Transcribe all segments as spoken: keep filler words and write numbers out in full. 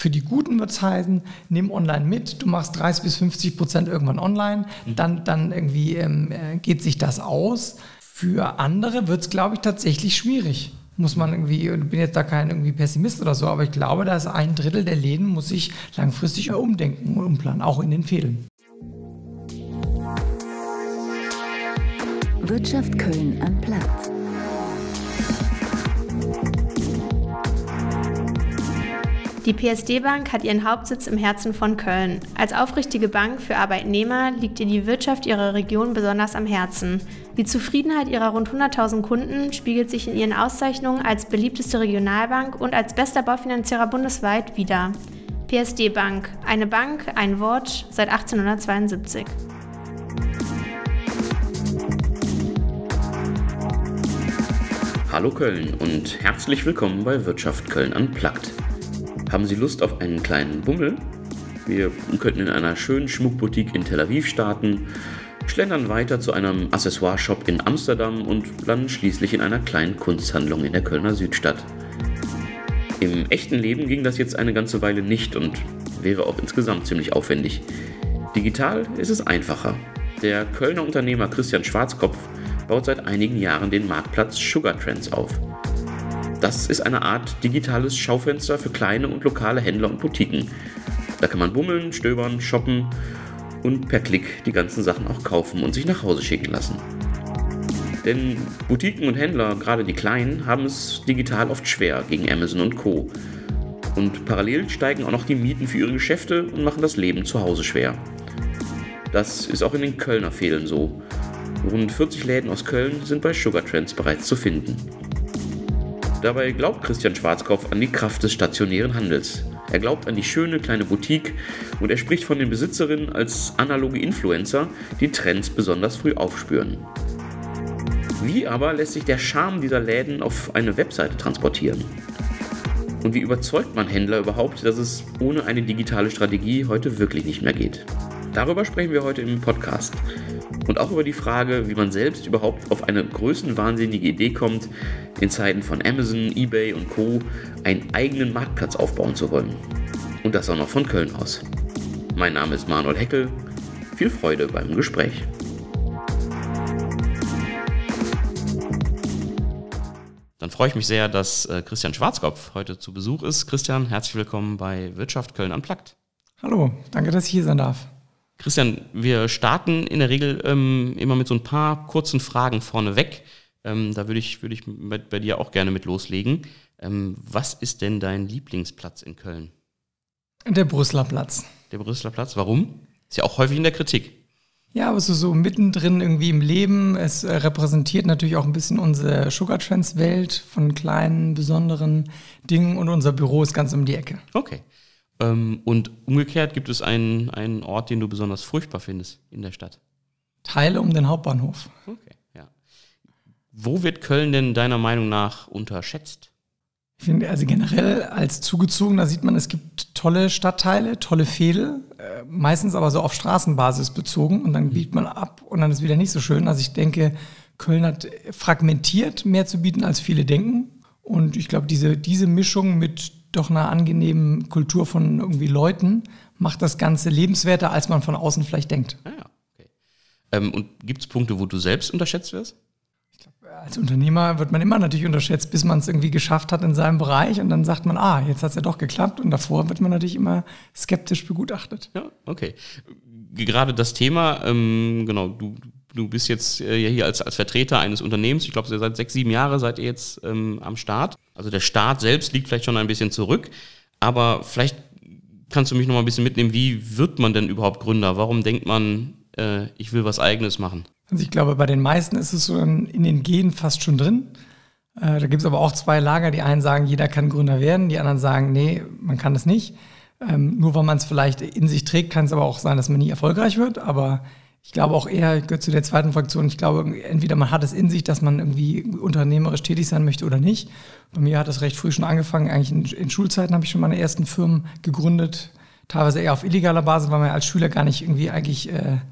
Für die Guten wird es heißen, nimm online mit, du machst dreißig bis fünfzig Prozent irgendwann online, mhm. dann, dann irgendwie ähm, geht sich das aus. Für andere wird es, glaube ich, tatsächlich schwierig. Muss man irgendwie, ich bin jetzt da kein irgendwie Pessimist oder so, aber ich glaube, dass ein Drittel der Läden muss sich langfristig umdenken und umplanen, auch in den Fehlen. Wirtschaft Köln am Platz. Die P S D-Bank hat ihren Hauptsitz im Herzen von Köln. Als aufrichtige Bank für Arbeitnehmer liegt ihr die Wirtschaft ihrer Region besonders am Herzen. Die Zufriedenheit ihrer rund hunderttausend Kunden spiegelt sich in ihren Auszeichnungen als beliebteste Regionalbank und als bester Baufinanzierer bundesweit wider. P S D-Bank, eine Bank, ein Wort, seit achtzehnhundertzweiundsiebzig. Hallo Köln und herzlich willkommen bei Wirtschaft Köln Unplugged. Haben Sie Lust auf einen kleinen Bummel? Wir könnten in einer schönen Schmuckboutique in Tel Aviv starten, schlendern weiter zu einem Accessoire-Shop in Amsterdam und landen schließlich in einer kleinen Kunsthandlung in der Kölner Südstadt. Im echten Leben ging das jetzt eine ganze Weile nicht und wäre auch insgesamt ziemlich aufwendig. Digital ist es einfacher. Der Kölner Unternehmer Christian Schwarzkopf baut seit einigen Jahren den Marktplatz Sugar Trends auf. Das ist eine Art digitales Schaufenster für kleine und lokale Händler und Boutiquen. Da kann man bummeln, stöbern, shoppen und per Klick die ganzen Sachen auch kaufen und sich nach Hause schicken lassen. Denn Boutiquen und Händler, gerade die kleinen, haben es digital oft schwer gegen Amazon und Co. Und parallel steigen auch noch die Mieten für ihre Geschäfte und machen das Leben zu Hause schwer. Das ist auch in den Kölner Fehlen so. Rund vierzig Läden aus Köln sind bei Sugar Trends bereits zu finden. Dabei glaubt Christian Schwarzkopf an die Kraft des stationären Handels. Er glaubt an die schöne kleine Boutique und er spricht von den Besitzerinnen als analoge Influencer, die Trends besonders früh aufspüren. Wie aber lässt sich der Charme dieser Läden auf eine Webseite transportieren? Und wie überzeugt man Händler überhaupt, dass es ohne eine digitale Strategie heute wirklich nicht mehr geht? Darüber sprechen wir heute im Podcast. Und auch über die Frage, wie man selbst überhaupt auf eine größenwahnsinnige Idee kommt, in Zeiten von Amazon, eBay und Co. einen eigenen Marktplatz aufbauen zu wollen. Und das auch noch von Köln aus. Mein Name ist Manuel Heckel. Viel Freude beim Gespräch. Dann freue ich mich sehr, dass äh, Christian Schwarzkopf heute zu Besuch ist. Christian, herzlich willkommen bei Wirtschaft Köln Unplugged. Hallo, danke, dass ich hier sein darf. Christian, wir starten in der Regel ähm, immer mit so ein paar kurzen Fragen vorneweg. Ähm, da würde ich, würde ich bei, bei dir auch gerne mit loslegen. Ähm, was ist denn dein Lieblingsplatz in Köln? Der Brüsseler Platz. Der Brüsseler Platz, warum? Ist ja auch häufig in der Kritik. Ja, aber es ist so mittendrin irgendwie im Leben. Es äh, repräsentiert natürlich auch ein bisschen unsere Sugar Trends Welt von kleinen, besonderen Dingen und unser Büro ist ganz um die Ecke. Okay. Und umgekehrt gibt es einen, einen Ort, den du besonders furchtbar findest in der Stadt? Teile um den Hauptbahnhof. Okay, ja. Wo wird Köln denn deiner Meinung nach unterschätzt? Ich finde, also generell als Zugezogener sieht man, es gibt tolle Stadtteile, tolle Veedel, äh, meistens aber so auf Straßenbasis bezogen und dann biegt man ab und dann ist wieder nicht so schön. Also ich denke, Köln hat fragmentiert mehr zu bieten, als viele denken. Und ich glaube, diese, diese Mischung mit doch einer angenehmen Kultur von irgendwie Leuten macht das Ganze lebenswerter, als man von außen vielleicht denkt. Ah ja, okay. Ähm, und gibt es Punkte, wo du selbst unterschätzt wirst? Ich glaube, als Unternehmer wird man immer natürlich unterschätzt, bis man es irgendwie geschafft hat in seinem Bereich und dann sagt man, ah, jetzt hat es ja doch geklappt und davor wird man natürlich immer skeptisch begutachtet. Ja, okay. Gerade das Thema, ähm, genau, du Du bist jetzt äh, hier als, als Vertreter eines Unternehmens, ich glaube, seit sechs, sieben Jahren seid ihr jetzt ähm, am Start. Also der Start selbst liegt vielleicht schon ein bisschen zurück, aber vielleicht kannst du mich noch mal ein bisschen mitnehmen, wie wird man denn überhaupt Gründer? Warum denkt man, äh, ich will was Eigenes machen? Also ich glaube, bei den meisten ist es so in, in den Genen fast schon drin. Äh, da gibt es aber auch zwei Lager. Die einen sagen, jeder kann Gründer werden, die anderen sagen, nee, man kann das nicht. Ähm, nur weil man es vielleicht in sich trägt, kann es aber auch sein, dass man nie erfolgreich wird, aber ich glaube auch eher, ich gehöre zu der zweiten Fraktion, ich glaube, entweder man hat es in sich, dass man irgendwie unternehmerisch tätig sein möchte oder nicht. Bei mir hat es recht früh schon angefangen, eigentlich in, in Schulzeiten habe ich schon meine ersten Firmen gegründet, teilweise eher auf illegaler Basis, weil man ja als Schüler gar nicht irgendwie eigentlich äh,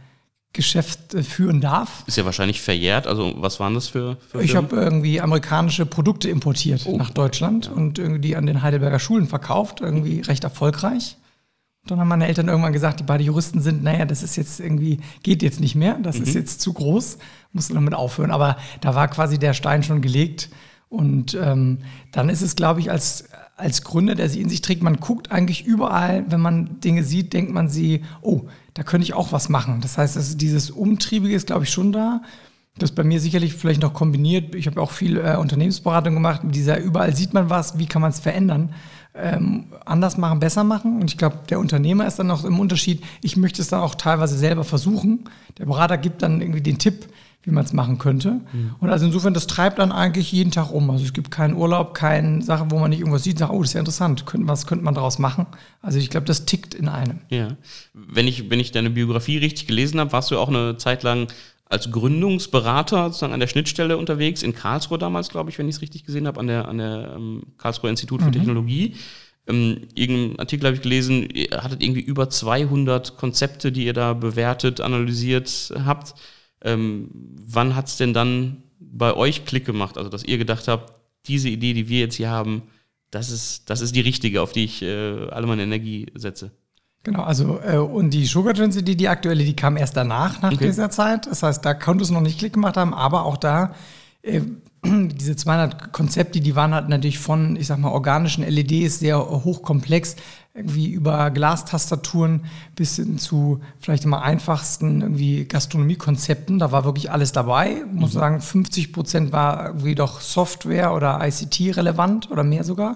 Geschäft äh, führen darf. Ist ja wahrscheinlich verjährt. Also was waren das für, für Ich Firmen? habe irgendwie amerikanische Produkte importiert Oh. nach Deutschland Ja. und irgendwie an den Heidelberger Schulen verkauft, irgendwie recht erfolgreich. Und dann haben meine Eltern irgendwann gesagt, die beide Juristen sind, naja, das ist jetzt irgendwie, geht jetzt nicht mehr, das Mhm. ist jetzt zu groß, musst du damit aufhören. Aber da war quasi der Stein schon gelegt. Und ähm, dann ist es, glaube ich, als, als Gründer, der sie in sich trägt, man guckt eigentlich überall, wenn man Dinge sieht, denkt man sie, oh, da könnte ich auch was machen. Das heißt, das ist dieses Umtriebige ist, glaube ich, schon da. Das bei mir sicherlich vielleicht noch kombiniert. Ich habe auch viel äh, Unternehmensberatung gemacht. Mit dieser, überall sieht man was, wie kann man es verändern? Ähm, anders machen, besser machen. Und ich glaube, der Unternehmer ist dann noch im Unterschied. Ich möchte es dann auch teilweise selber versuchen. Der Berater gibt dann irgendwie den Tipp, wie man es machen könnte. Mhm. Und also insofern, das treibt dann eigentlich jeden Tag um. Also es gibt keinen Urlaub, keine Sache, wo man nicht irgendwas sieht und sagt, oh, das ist ja interessant, Könnt, was könnte man daraus machen? Also ich glaube, das tickt in einem. Ja. Wenn ich, wenn ich deine Biografie richtig gelesen habe, warst du auch eine Zeit lang als Gründungsberater sozusagen an der Schnittstelle unterwegs, in Karlsruhe damals, glaube ich, wenn ich es richtig gesehen habe, an der, an der ähm, Karlsruher Institut für mhm. Technologie. Ähm, irgendeinen Artikel habe ich gelesen, ihr hattet irgendwie über zweihundert Konzepte, die ihr da bewertet, analysiert habt. Ähm, wann hat es denn dann bei euch Klick gemacht? Also, dass ihr gedacht habt, diese Idee, die wir jetzt hier haben, das ist, das ist die richtige, auf die ich äh, alle meine Energie setze. Genau, also äh, und die Sugar Trends Idee, die aktuelle, die kam erst danach, nach okay. dieser Zeit. Das heißt, da konnte es noch nicht Klick gemacht haben, aber auch da äh, diese zweihundert Konzepte, die waren halt natürlich von, ich sag mal, organischen L E Ds sehr hochkomplex, irgendwie über Glastastaturen bis hin zu vielleicht immer einfachsten irgendwie Gastronomiekonzepten. Da war wirklich alles dabei. Ich muss mhm. sagen, fünfzig Prozent war irgendwie doch Software oder I C T relevant oder mehr sogar.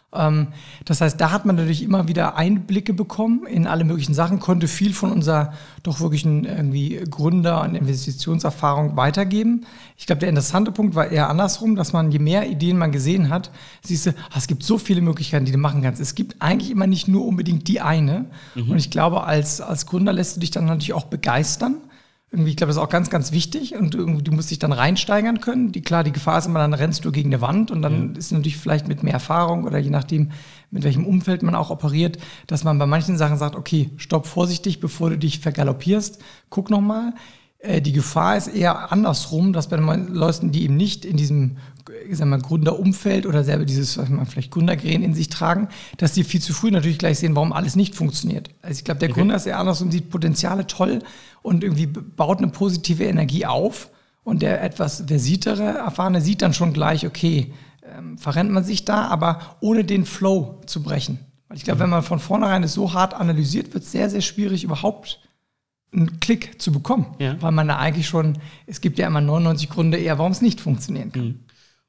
Das heißt, da hat man natürlich immer wieder Einblicke bekommen in alle möglichen Sachen, konnte viel von unserer doch wirklichen irgendwie Gründer- und Investitionserfahrung weitergeben. Ich glaube, der interessante Punkt war eher andersrum, dass man, je mehr Ideen man gesehen hat, siehst du, es gibt so viele Möglichkeiten, die du machen kannst. Es gibt eigentlich immer nicht nur unbedingt die eine. Mhm. Und ich glaube, als, als Gründer lässt du dich dann natürlich auch begeistern. Irgendwie, ich glaube, das ist auch ganz, ganz wichtig und irgendwie, du musst dich dann reinsteigern können. Die, klar, die Gefahr ist immer, dann rennst du gegen eine Wand und dann ja. ist natürlich vielleicht mit mehr Erfahrung oder je nachdem, mit welchem Umfeld man auch operiert, dass man bei manchen Sachen sagt, okay, stopp vorsichtig, bevor du dich vergaloppierst, guck nochmal. Äh, die Gefahr ist eher andersrum, dass bei den Leuten, die eben nicht in diesem ich sag mal, Gründerumfeld oder selber dieses, was man vielleicht Gründergren in sich tragen, dass die viel zu früh natürlich gleich sehen, warum alles nicht funktioniert. Also ich glaube, der okay. Gründer ist eher anders und sieht Potenziale toll und irgendwie baut eine positive Energie auf und der etwas versiertere, erfahrene sieht dann schon gleich, okay, ähm, verrennt man sich da, aber ohne den Flow zu brechen. Weil ich glaube, mhm. wenn man von vornherein es so hart analysiert, wird es sehr, sehr schwierig, überhaupt einen Klick zu bekommen. Ja. Weil man da eigentlich schon, es gibt ja immer neunundneunzig Gründe eher, warum es nicht funktionieren kann. Mhm.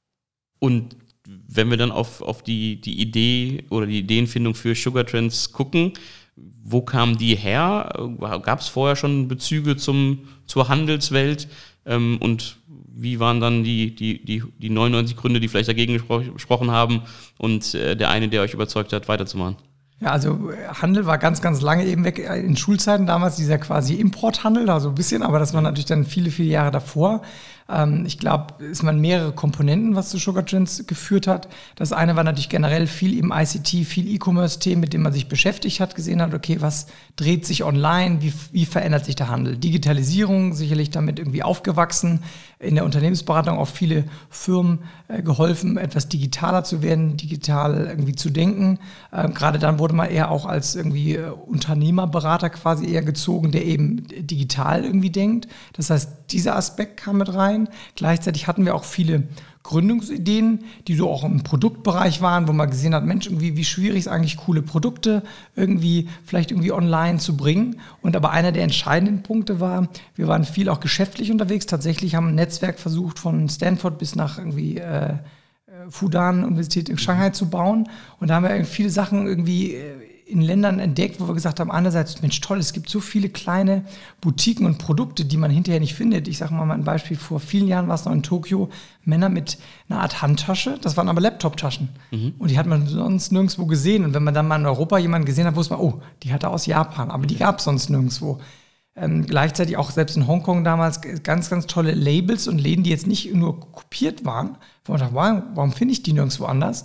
Und wenn wir dann auf, auf die, die Idee oder die Ideenfindung für Sugar Trends gucken, wo kam die her? Gab es vorher schon Bezüge zum, zur Handelswelt? Ähm, und wie waren dann die, die, die, die neunundneunzig Gründe, die vielleicht dagegen gespro- gesprochen haben und äh, der eine, der euch überzeugt hat, weiterzumachen? Ja, also Handel war ganz, ganz lange eben weg. In Schulzeiten damals dieser quasi Importhandel, da so ein bisschen, aber das war natürlich dann viele, viele Jahre davor. Ähm, ich glaube, es waren mehrere Komponenten, was zu Sugar Trends geführt hat. Das eine war natürlich generell viel im I C T, viel E-Commerce-Themen, mit denen man sich beschäftigt hat, gesehen hat, okay, was dreht sich online, wie, wie verändert sich der Handel? Digitalisierung, sicherlich damit irgendwie aufgewachsen, in der Unternehmensberatung auch viele Firmen äh, geholfen, etwas digitaler zu werden, digital irgendwie zu denken. Ähm, gerade dann wurde man eher auch als irgendwie äh, Unternehmerberater quasi eher gezogen, der eben digital irgendwie denkt. Das heißt, dieser Aspekt kam mit rein. Gleichzeitig hatten wir auch viele Gründungsideen, die so auch im Produktbereich waren, wo man gesehen hat, Mensch, irgendwie, wie schwierig ist eigentlich, coole Produkte irgendwie vielleicht irgendwie online zu bringen. Und aber einer der entscheidenden Punkte war, wir waren viel auch geschäftlich unterwegs. Tatsächlich haben ein Netzwerk versucht, von Stanford bis nach irgendwie äh, Fudan Universität in Shanghai zu bauen. Und da haben wir viele Sachen irgendwie äh, in Ländern entdeckt, wo wir gesagt haben, einerseits, Mensch, toll, es gibt so viele kleine Boutiquen und Produkte, die man hinterher nicht findet. Ich sage mal ein Beispiel, vor vielen Jahren war es noch in Tokio, Männer mit einer Art Handtasche, das waren aber Laptop-Taschen. Mhm. Und die hat man sonst nirgendwo gesehen. Und wenn man dann mal in Europa jemanden gesehen hat, wusste man, oh, die hat er aus Japan, aber die gab es sonst nirgendwo. Ähm, gleichzeitig auch selbst in Hongkong damals ganz, ganz tolle Labels und Läden, die jetzt nicht nur kopiert waren, wo man dachte, wow, warum finde ich die nirgendwo anders?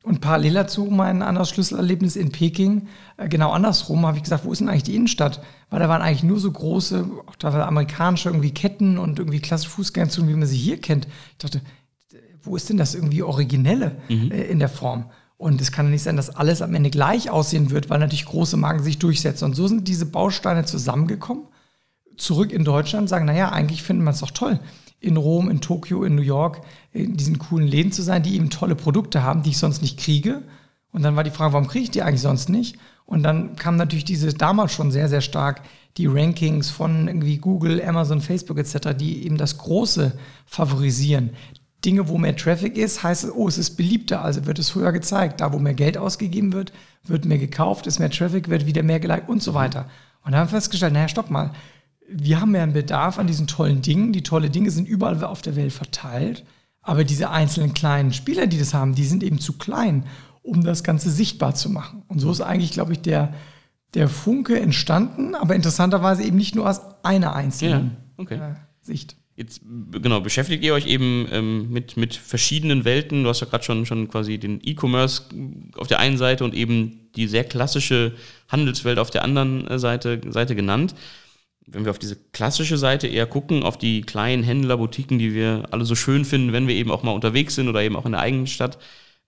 Und parallel dazu mein anderes Schlüsselerlebnis in Peking, äh, genau andersrum, habe ich gesagt, wo ist denn eigentlich die Innenstadt? Weil da waren eigentlich nur so große, auch teilweise amerikanische irgendwie Ketten und irgendwie klassische Fußgängerzonen, wie man sie hier kennt. Ich dachte, wo ist denn das irgendwie Originelle mhm. äh, in der Form? Und es kann nicht sein, dass alles am Ende gleich aussehen wird, weil natürlich große Marken sich durchsetzen. Und so sind diese Bausteine zusammengekommen, zurück in Deutschland, sagen, naja, eigentlich finden wir es doch toll, in Rom, in Tokio, in New York, in diesen coolen Läden zu sein, die eben tolle Produkte haben, die ich sonst nicht kriege. Und dann war die Frage, warum kriege ich die eigentlich sonst nicht? Und dann kamen natürlich diese damals schon sehr, sehr stark die Rankings von irgendwie Google, Amazon, Facebook et cetera, die eben das Große favorisieren. Dinge, wo mehr Traffic ist, heißt es, oh, es ist beliebter, also wird es höher gezeigt. Da, wo mehr Geld ausgegeben wird, wird mehr gekauft, ist mehr Traffic, wird wieder mehr geliked und so weiter. Und da haben wir festgestellt, naja, stopp mal, wir haben ja einen Bedarf an diesen tollen Dingen. Die tollen Dinge sind überall auf der Welt verteilt. Aber diese einzelnen kleinen Spieler, die das haben, die sind eben zu klein, um das Ganze sichtbar zu machen. Und so ist eigentlich, glaube ich, der, der Funke entstanden, aber interessanterweise eben nicht nur aus einer einzelnen ja, okay. äh, Sicht. Jetzt genau, beschäftigt ihr euch eben ähm, mit, mit verschiedenen Welten. Du hast ja gerade schon, schon quasi den E-Commerce auf der einen Seite und eben die sehr klassische Handelswelt auf der anderen Seite, Seite genannt. Wenn wir auf diese klassische Seite eher gucken, auf die kleinen Händler, Boutiquen, die wir alle so schön finden, wenn wir eben auch mal unterwegs sind oder eben auch in der eigenen Stadt,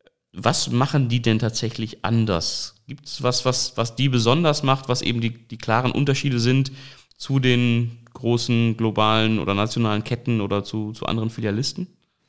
was machen die denn tatsächlich anders? Gibt es was, was, was die besonders macht, was eben die, die klaren Unterschiede sind zu den großen globalen oder nationalen Ketten oder zu, zu anderen Filialisten?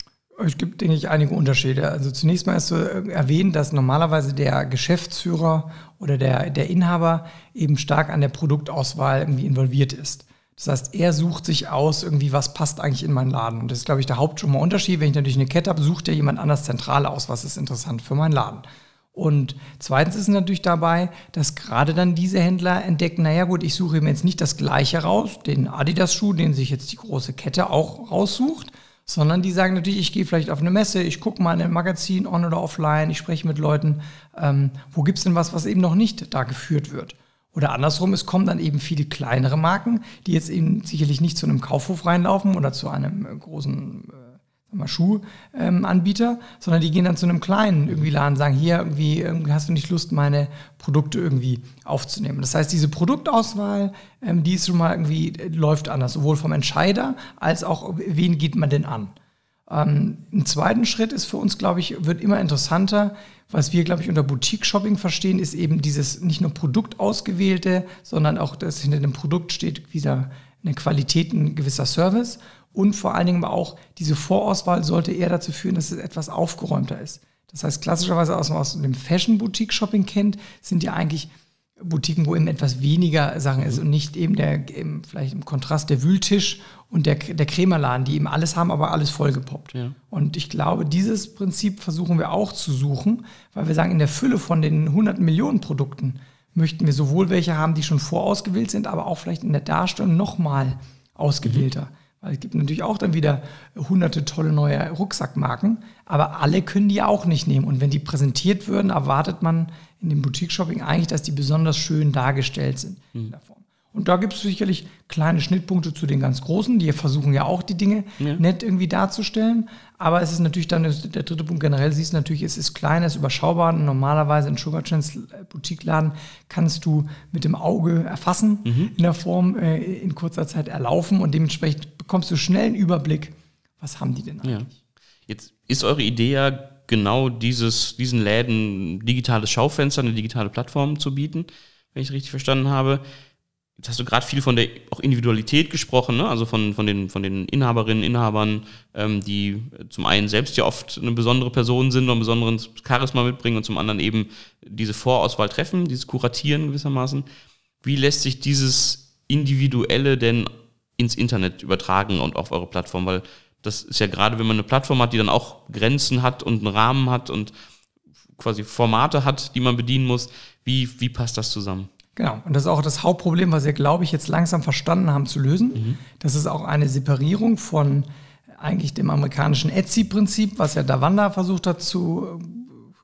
Es gibt, denke ich, einige Unterschiede. Also zunächst mal ist zu erwähnen, dass normalerweise der Geschäftsführer oder der, der Inhaber eben stark an der Produktauswahl irgendwie involviert ist. Das heißt, er sucht sich aus, irgendwie, was passt eigentlich in meinen Laden. Und das ist, glaube ich, der Haupt schon mal Unterschied. Wenn ich natürlich eine Kette habe, sucht ja jemand anders zentral aus, was ist interessant für meinen Laden. Und zweitens ist natürlich dabei, dass gerade dann diese Händler entdecken, naja gut, ich suche mir jetzt nicht das Gleiche raus, den Adidas-Schuh, den sich jetzt die große Kette auch raussucht, sondern die sagen natürlich, ich gehe vielleicht auf eine Messe, ich gucke mal in ein Magazin, on oder offline, ich spreche mit Leuten, ähm, wo gibt es denn was, was eben noch nicht da geführt wird? Oder andersrum, es kommen dann eben viele kleinere Marken, die jetzt eben sicherlich nicht zu einem Kaufhof reinlaufen oder zu einem äh, großen äh, Schuhanbieter, ähm, sondern die gehen dann zu einem kleinen irgendwie Laden und sagen, hier irgendwie, irgendwie hast du nicht Lust, meine Produkte irgendwie aufzunehmen. Das heißt, diese Produktauswahl, ähm, die ist schon mal irgendwie, äh, läuft anders, sowohl vom Entscheider als auch, wen geht man denn an? Ähm, ein zweiten Schritt ist für uns, glaube ich, wird immer interessanter. Was wir, glaube ich, unter Boutique-Shopping verstehen, ist eben dieses nicht nur Produktausgewählte, sondern auch, dass hinter dem Produkt steht wieder eine Qualität, ein gewisser Service. Und vor allen Dingen auch diese Vorauswahl sollte eher dazu führen, dass es etwas aufgeräumter ist. Das heißt, klassischerweise aus, aus dem Fashion-Boutique-Shopping kennt, sind ja eigentlich Boutiquen, wo eben etwas weniger Sachen ist und nicht eben der, eben vielleicht im Kontrast der Wühltisch und der, der Krämerladen, die eben alles haben, aber alles vollgepoppt. Ja. Und ich glaube, dieses Prinzip versuchen wir auch zu suchen, weil wir sagen, in der Fülle von den hunderten Millionen Produkten möchten wir sowohl welche haben, die schon vorausgewählt sind, aber auch vielleicht in der Darstellung nochmal ausgewählter. Mhm. Weil es gibt natürlich auch dann wieder hunderte tolle neue Rucksackmarken, aber alle können die auch nicht nehmen. Und wenn die präsentiert würden, erwartet man in dem Boutique-Shopping eigentlich, dass die besonders schön dargestellt sind mhm. in der Form. Und da gibt es sicherlich kleine Schnittpunkte zu den ganz Großen, die versuchen ja auch die Dinge ja. nett irgendwie darzustellen. Aber es ist natürlich dann, der dritte Punkt generell, siehst du natürlich, es ist klein, es ist überschaubar. Normalerweise in Sugar Chance Boutique-Laden kannst du mit dem Auge erfassen, mhm. in der Form äh, in kurzer Zeit erlaufen und dementsprechend bekommst du schnell einen Überblick, was haben die denn eigentlich. Ja. Jetzt ist eure Idee ja genau dieses, diesen Läden ein digitales Schaufenster, eine digitale Plattform zu bieten, wenn ich es richtig verstanden habe. Jetzt hast du gerade viel von der auch Individualität gesprochen, ne? Also von, von, den, von den Inhaberinnen, Inhabern, ähm, die zum einen selbst ja oft eine besondere Person sind und ein besonderes Charisma mitbringen und zum anderen eben diese Vorauswahl treffen, dieses Kuratieren gewissermaßen. Wie lässt sich dieses Individuelle denn ins Internet übertragen und auf eure Plattform? Weil das ist ja gerade, wenn man eine Plattform hat, die dann auch Grenzen hat und einen Rahmen hat und quasi Formate hat, die man bedienen muss, wie, wie passt das zusammen? Genau, und das ist auch das Hauptproblem, was wir, glaube ich, jetzt langsam verstanden haben zu lösen. Mhm. Das ist auch eine Separierung von eigentlich dem amerikanischen Etsy-Prinzip, was ja Davanda versucht hat zu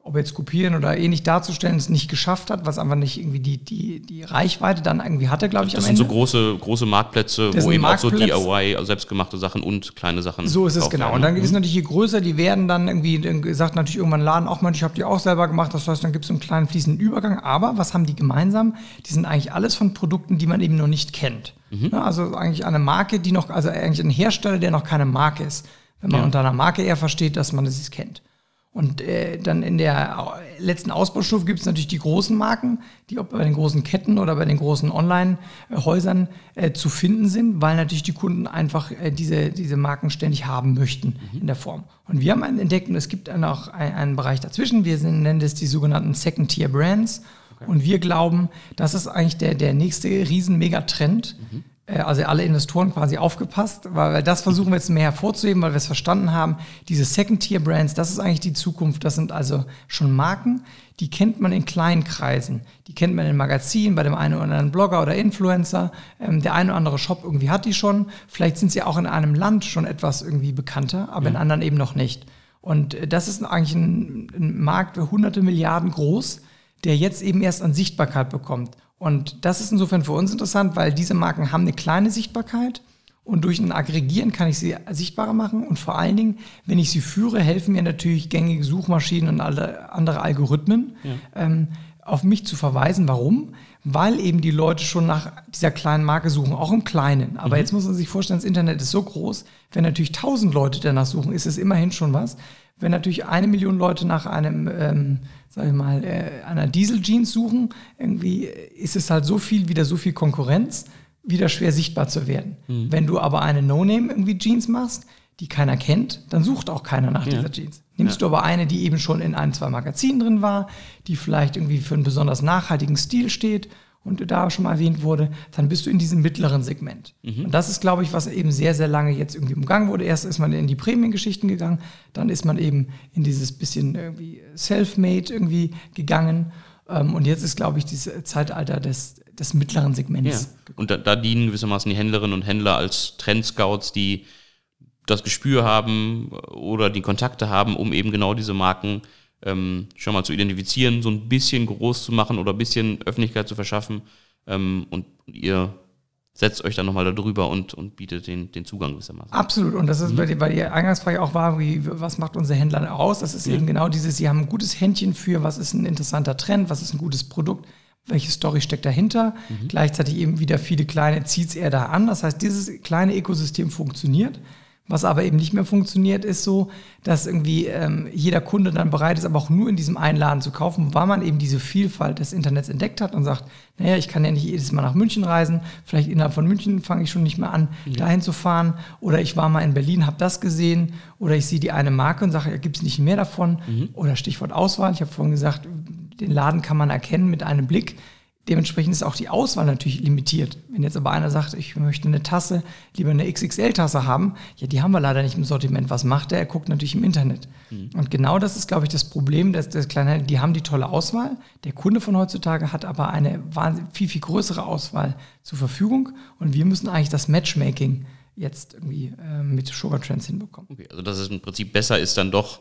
ob jetzt kopieren oder ähnlich darzustellen, es nicht geschafft hat, was einfach nicht irgendwie die, die, die Reichweite dann irgendwie hatte, glaube ich, das am Ende. Das sind so große, große Marktplätze, das wo eben Marktplatz. auch so D I Y, also selbstgemachte Sachen und kleine Sachen. So ist es genau. werden. Und dann ist es natürlich, je größer die werden, dann irgendwie, sagt natürlich irgendwann ein Laden auch mal, ich habe die auch selber gemacht, das heißt, dann gibt es so einen kleinen fließenden Übergang. Aber was haben die gemeinsam? Die sind eigentlich alles von Produkten, die man eben noch nicht kennt. Mhm. Ja, also eigentlich eine Marke, die noch, also eigentlich ein Hersteller, der noch keine Marke ist. Wenn man ja. unter einer Marke eher versteht, dass man es kennt. Und äh, dann in der letzten Ausbaustufe gibt es natürlich die großen Marken, die auch bei den großen Ketten oder bei den großen Online-Häusern äh, zu finden sind, weil natürlich die Kunden einfach äh, diese, diese Marken ständig haben möchten mhm. in der Form. Und wir haben einen entdeckt, und es gibt noch einen, einen Bereich dazwischen, wir sind, nennen das die sogenannten Second-Tier-Brands. Okay. Und wir glauben, das ist eigentlich der, der nächste riesen-Megatrend. Mhm. Also alle Investoren quasi aufgepasst, weil das versuchen wir jetzt mehr hervorzuheben, weil wir es verstanden haben, diese Second-Tier-Brands, das ist eigentlich die Zukunft. Das sind also schon Marken, die kennt man in kleinen Kreisen. Die kennt man in Magazinen, bei dem einen oder anderen Blogger oder Influencer. Ähm, der eine oder andere Shop irgendwie hat die schon. Vielleicht sind sie auch in einem Land schon etwas irgendwie bekannter, aber ja. in anderen eben noch nicht. Und das ist eigentlich ein, ein Markt, hunderte Milliarden groß, der jetzt eben erst an Sichtbarkeit bekommt. Und das ist insofern für uns interessant, weil diese Marken haben eine kleine Sichtbarkeit und durch ein Aggregieren kann ich sie sichtbarer machen. Und vor allen Dingen, wenn ich sie führe, helfen mir natürlich gängige Suchmaschinen und alle andere Algorithmen, ja. ähm, auf mich zu verweisen. Warum? Weil eben die Leute schon nach dieser kleinen Marke suchen, auch im Kleinen. Aber mhm. jetzt muss man sich vorstellen, das Internet ist so groß, wenn natürlich tausend Leute danach suchen, ist es immerhin schon was. Wenn natürlich eine Million Leute nach einem, ähm, sag ich mal, äh, einer Diesel-Jeans suchen, irgendwie ist es halt so viel, wieder so viel Konkurrenz, wieder schwer sichtbar zu werden. Mhm. Wenn du aber eine No-Name irgendwie Jeans machst, die keiner kennt, dann sucht auch keiner nach ja. dieser Jeans. Nimmst ja. du aber eine, die eben schon in ein, zwei Magazinen drin war, die vielleicht irgendwie für einen besonders nachhaltigen Stil steht und da schon mal erwähnt wurde, dann bist du in diesem mittleren Segment. Mhm. Und das ist, glaube ich, was eben sehr, sehr lange jetzt irgendwie umgangen wurde. Erst ist man in die Prämiengeschichten gegangen, dann ist man eben in dieses bisschen irgendwie Self-Made irgendwie gegangen. Und jetzt ist, glaube ich, dieses Zeitalter des, des mittleren Segments. Ja. Und da, da dienen gewissermaßen die Händlerinnen und Händler als Trendscouts, die das Gespür haben oder die Kontakte haben, um eben genau diese Marken ähm, schon mal zu identifizieren, so ein bisschen groß zu machen oder ein bisschen Öffentlichkeit zu verschaffen. Ähm, und ihr setzt euch dann nochmal da drüber und, und bietet den, den Zugang gewissermaßen. Absolut. Und das ist, mhm. weil, die, weil die Eingangsfrage auch war, wie, was macht unsere Händler aus? Das ist ja. eben genau dieses, sie haben ein gutes Händchen für, was ist ein interessanter Trend, was ist ein gutes Produkt, welche Story steckt dahinter. Mhm. Gleichzeitig eben wieder viele kleine, zieht es eher da an. Das heißt, dieses kleine Ökosystem funktioniert. Was aber eben nicht mehr funktioniert, ist so, dass irgendwie ähm, jeder Kunde dann bereit ist, aber auch nur in diesem einen Laden zu kaufen, weil man eben diese Vielfalt des Internets entdeckt hat und sagt, naja, ich kann ja nicht jedes Mal nach München reisen, vielleicht innerhalb von München fange ich schon nicht mehr an, mhm. dahin zu fahren. Oder ich war mal in Berlin, habe das gesehen. Oder ich sehe die eine Marke und sage, ja, gibt es nicht mehr davon. Mhm. Oder Stichwort Auswahl. Ich habe vorhin gesagt, den Laden kann man erkennen mit einem Blick. Dementsprechend ist auch die Auswahl natürlich limitiert. Wenn jetzt aber einer sagt, ich möchte eine Tasse, lieber eine X X L-Tasse haben, ja, die haben wir leider nicht im Sortiment. Was macht der? Er guckt natürlich im Internet. Mhm. Und genau das ist, glaube ich, das Problem, dass das kleine, die haben die tolle Auswahl. Der Kunde von heutzutage hat aber eine wahnsinnig viel, viel größere Auswahl zur Verfügung. Und wir müssen eigentlich das Matchmaking jetzt irgendwie äh, mit Sugar Trends hinbekommen. Okay, also dass es im Prinzip besser ist, dann doch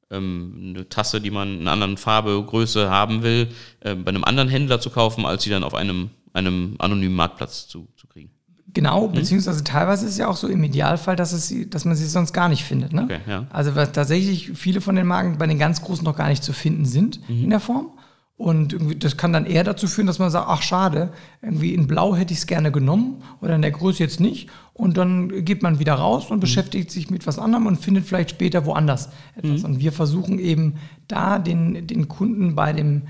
eine Tasse, die man in einer anderen Farbe, Größe haben will, äh, bei einem anderen Händler zu kaufen, als sie dann auf einem, einem anonymen Marktplatz zu, zu kriegen. Genau, mhm. beziehungsweise teilweise ist es ja auch so im Idealfall, dass, es, dass man sie sonst gar nicht findet. Ne? Okay, ja. Also weil tatsächlich viele von den Marken bei den ganz Großen noch gar nicht zu finden sind mhm. in der Form. Und irgendwie, das kann dann eher dazu führen, dass man sagt, ach schade, irgendwie in Blau hätte ich es gerne genommen oder in der Größe jetzt nicht. Und dann geht man wieder raus und mhm. beschäftigt sich mit was anderem und findet vielleicht später woanders etwas. Mhm. Und wir versuchen eben da den, den Kunden bei dem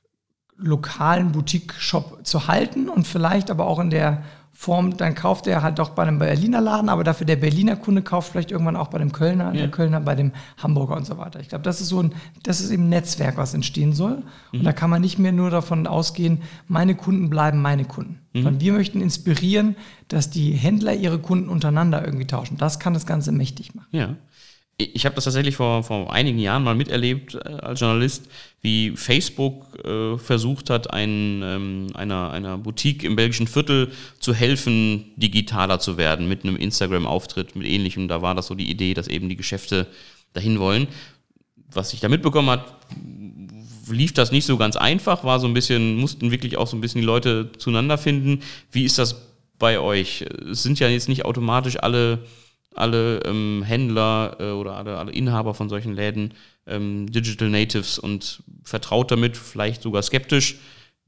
lokalen Boutique-Shop zu halten und vielleicht aber auch in der Form, dann kauft er halt doch bei einem Berliner Laden, aber dafür der Berliner Kunde kauft vielleicht irgendwann auch bei dem Kölner, ja. der Kölner bei dem Hamburger und so weiter. Ich glaube, das ist so ein, das ist eben ein Netzwerk, was entstehen soll. Mhm. Und da kann man nicht mehr nur davon ausgehen, meine Kunden bleiben meine Kunden. Mhm. Sondern wir möchten inspirieren, dass die Händler ihre Kunden untereinander irgendwie tauschen. Das kann das Ganze mächtig machen. Ja. Ich habe das tatsächlich vor, vor einigen Jahren mal miterlebt äh, als Journalist, wie Facebook äh, versucht hat, ein, ähm, einer, einer Boutique im belgischen Viertel zu helfen, digitaler zu werden mit einem Instagram-Auftritt, mit ähnlichem. Da war das so die Idee, dass eben die Geschäfte dahin wollen. Was sich da mitbekommen hat, lief das nicht so ganz einfach, war so ein bisschen, mussten wirklich auch so ein bisschen die Leute zueinander finden. Wie ist das bei euch? Es sind ja jetzt nicht automatisch alle, alle ähm, Händler äh, oder alle, alle Inhaber von solchen Läden ähm, Digital Natives und vertraut damit, vielleicht sogar skeptisch.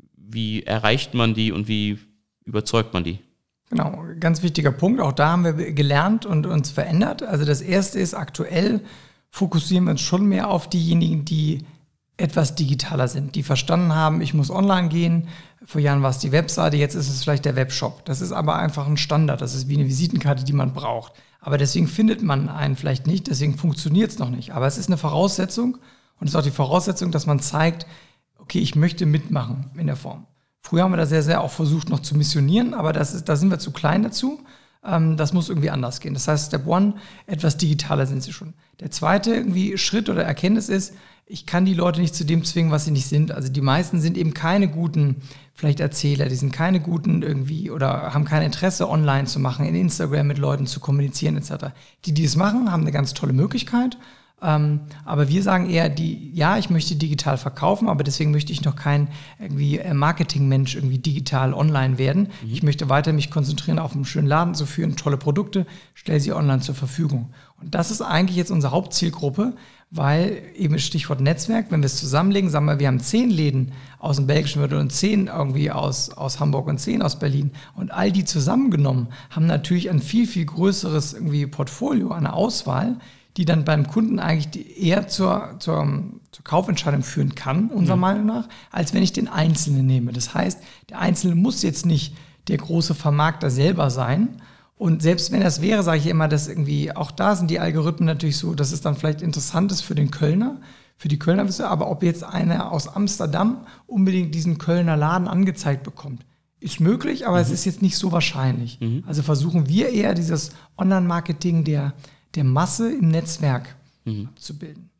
Wie erreicht man die und wie überzeugt man die? Genau, ganz wichtiger Punkt. Auch da haben wir gelernt und uns verändert. Also das Erste ist, aktuell fokussieren wir uns schon mehr auf diejenigen, die etwas digitaler sind, die verstanden haben, ich muss online gehen. Vor Jahren war es die Webseite, jetzt ist es vielleicht der Webshop. Das ist aber einfach ein Standard, das ist wie eine Visitenkarte, die man braucht. Aber deswegen findet man einen vielleicht nicht, deswegen funktioniert es noch nicht. Aber es ist eine Voraussetzung und es ist auch die Voraussetzung, dass man zeigt, okay, ich möchte mitmachen in der Form. Früher haben wir da sehr, sehr auch versucht noch zu missionieren, aber das ist, da sind wir zu klein dazu. Ähm, das muss irgendwie anders gehen. Das heißt, Step One, etwas digitaler sind sie schon. Der zweite irgendwie Schritt oder Erkenntnis ist, ich kann die Leute nicht zu dem zwingen, was sie nicht sind. Also die meisten sind eben keine guten, vielleicht Erzähler, die sind keine guten irgendwie oder haben kein Interesse, online zu machen, in Instagram mit Leuten zu kommunizieren et cetera. Die, die es machen, haben eine ganz tolle Möglichkeit. Ähm, aber wir sagen eher, die, ja, ich möchte digital verkaufen, aber deswegen möchte ich noch kein irgendwie Marketingmensch irgendwie digital online werden. Mhm. Ich möchte weiter mich konzentrieren, auf einen schönen Laden zu führen, tolle Produkte, stelle sie online zur Verfügung. Und das ist eigentlich jetzt unsere Hauptzielgruppe, weil eben Stichwort Netzwerk, wenn wir es zusammenlegen, sagen wir, wir haben zehn Läden aus dem belgischen Viertel und zehn irgendwie aus, aus Hamburg und zehn aus Berlin und all die zusammengenommen haben natürlich ein viel, viel größeres irgendwie Portfolio, eine Auswahl, die dann beim Kunden eigentlich die eher zur, zur, zur Kaufentscheidung führen kann, unserer mhm. Meinung nach, als wenn ich den Einzelnen nehme. Das heißt, der Einzelne muss jetzt nicht der große Vermarkter selber sein. Und selbst wenn das wäre, sage ich immer, dass irgendwie, auch da sind die Algorithmen natürlich so, dass es dann vielleicht interessant ist für den Kölner, für die Kölner Wisse, aber ob jetzt einer aus Amsterdam unbedingt diesen Kölner Laden angezeigt bekommt, ist möglich, aber mhm. es ist jetzt nicht so wahrscheinlich. Mhm. Also versuchen wir eher dieses Online-Marketing der der Masse im Netzwerk mhm. abzubilden.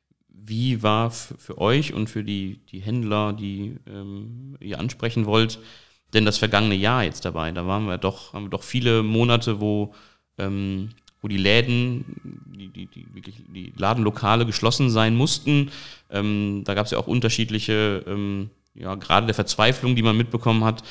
Wie war f- für euch und für die, die Händler, die ähm, ihr ansprechen wollt, denn das vergangene Jahr jetzt dabei? Da waren wir doch, haben wir doch viele Monate, wo, ähm, wo die Läden, die, die, die, wirklich die Ladenlokale geschlossen sein mussten. Ähm, da gab es ja auch unterschiedliche, ähm, ja, gerade der Verzweiflung, die man mitbekommen hat.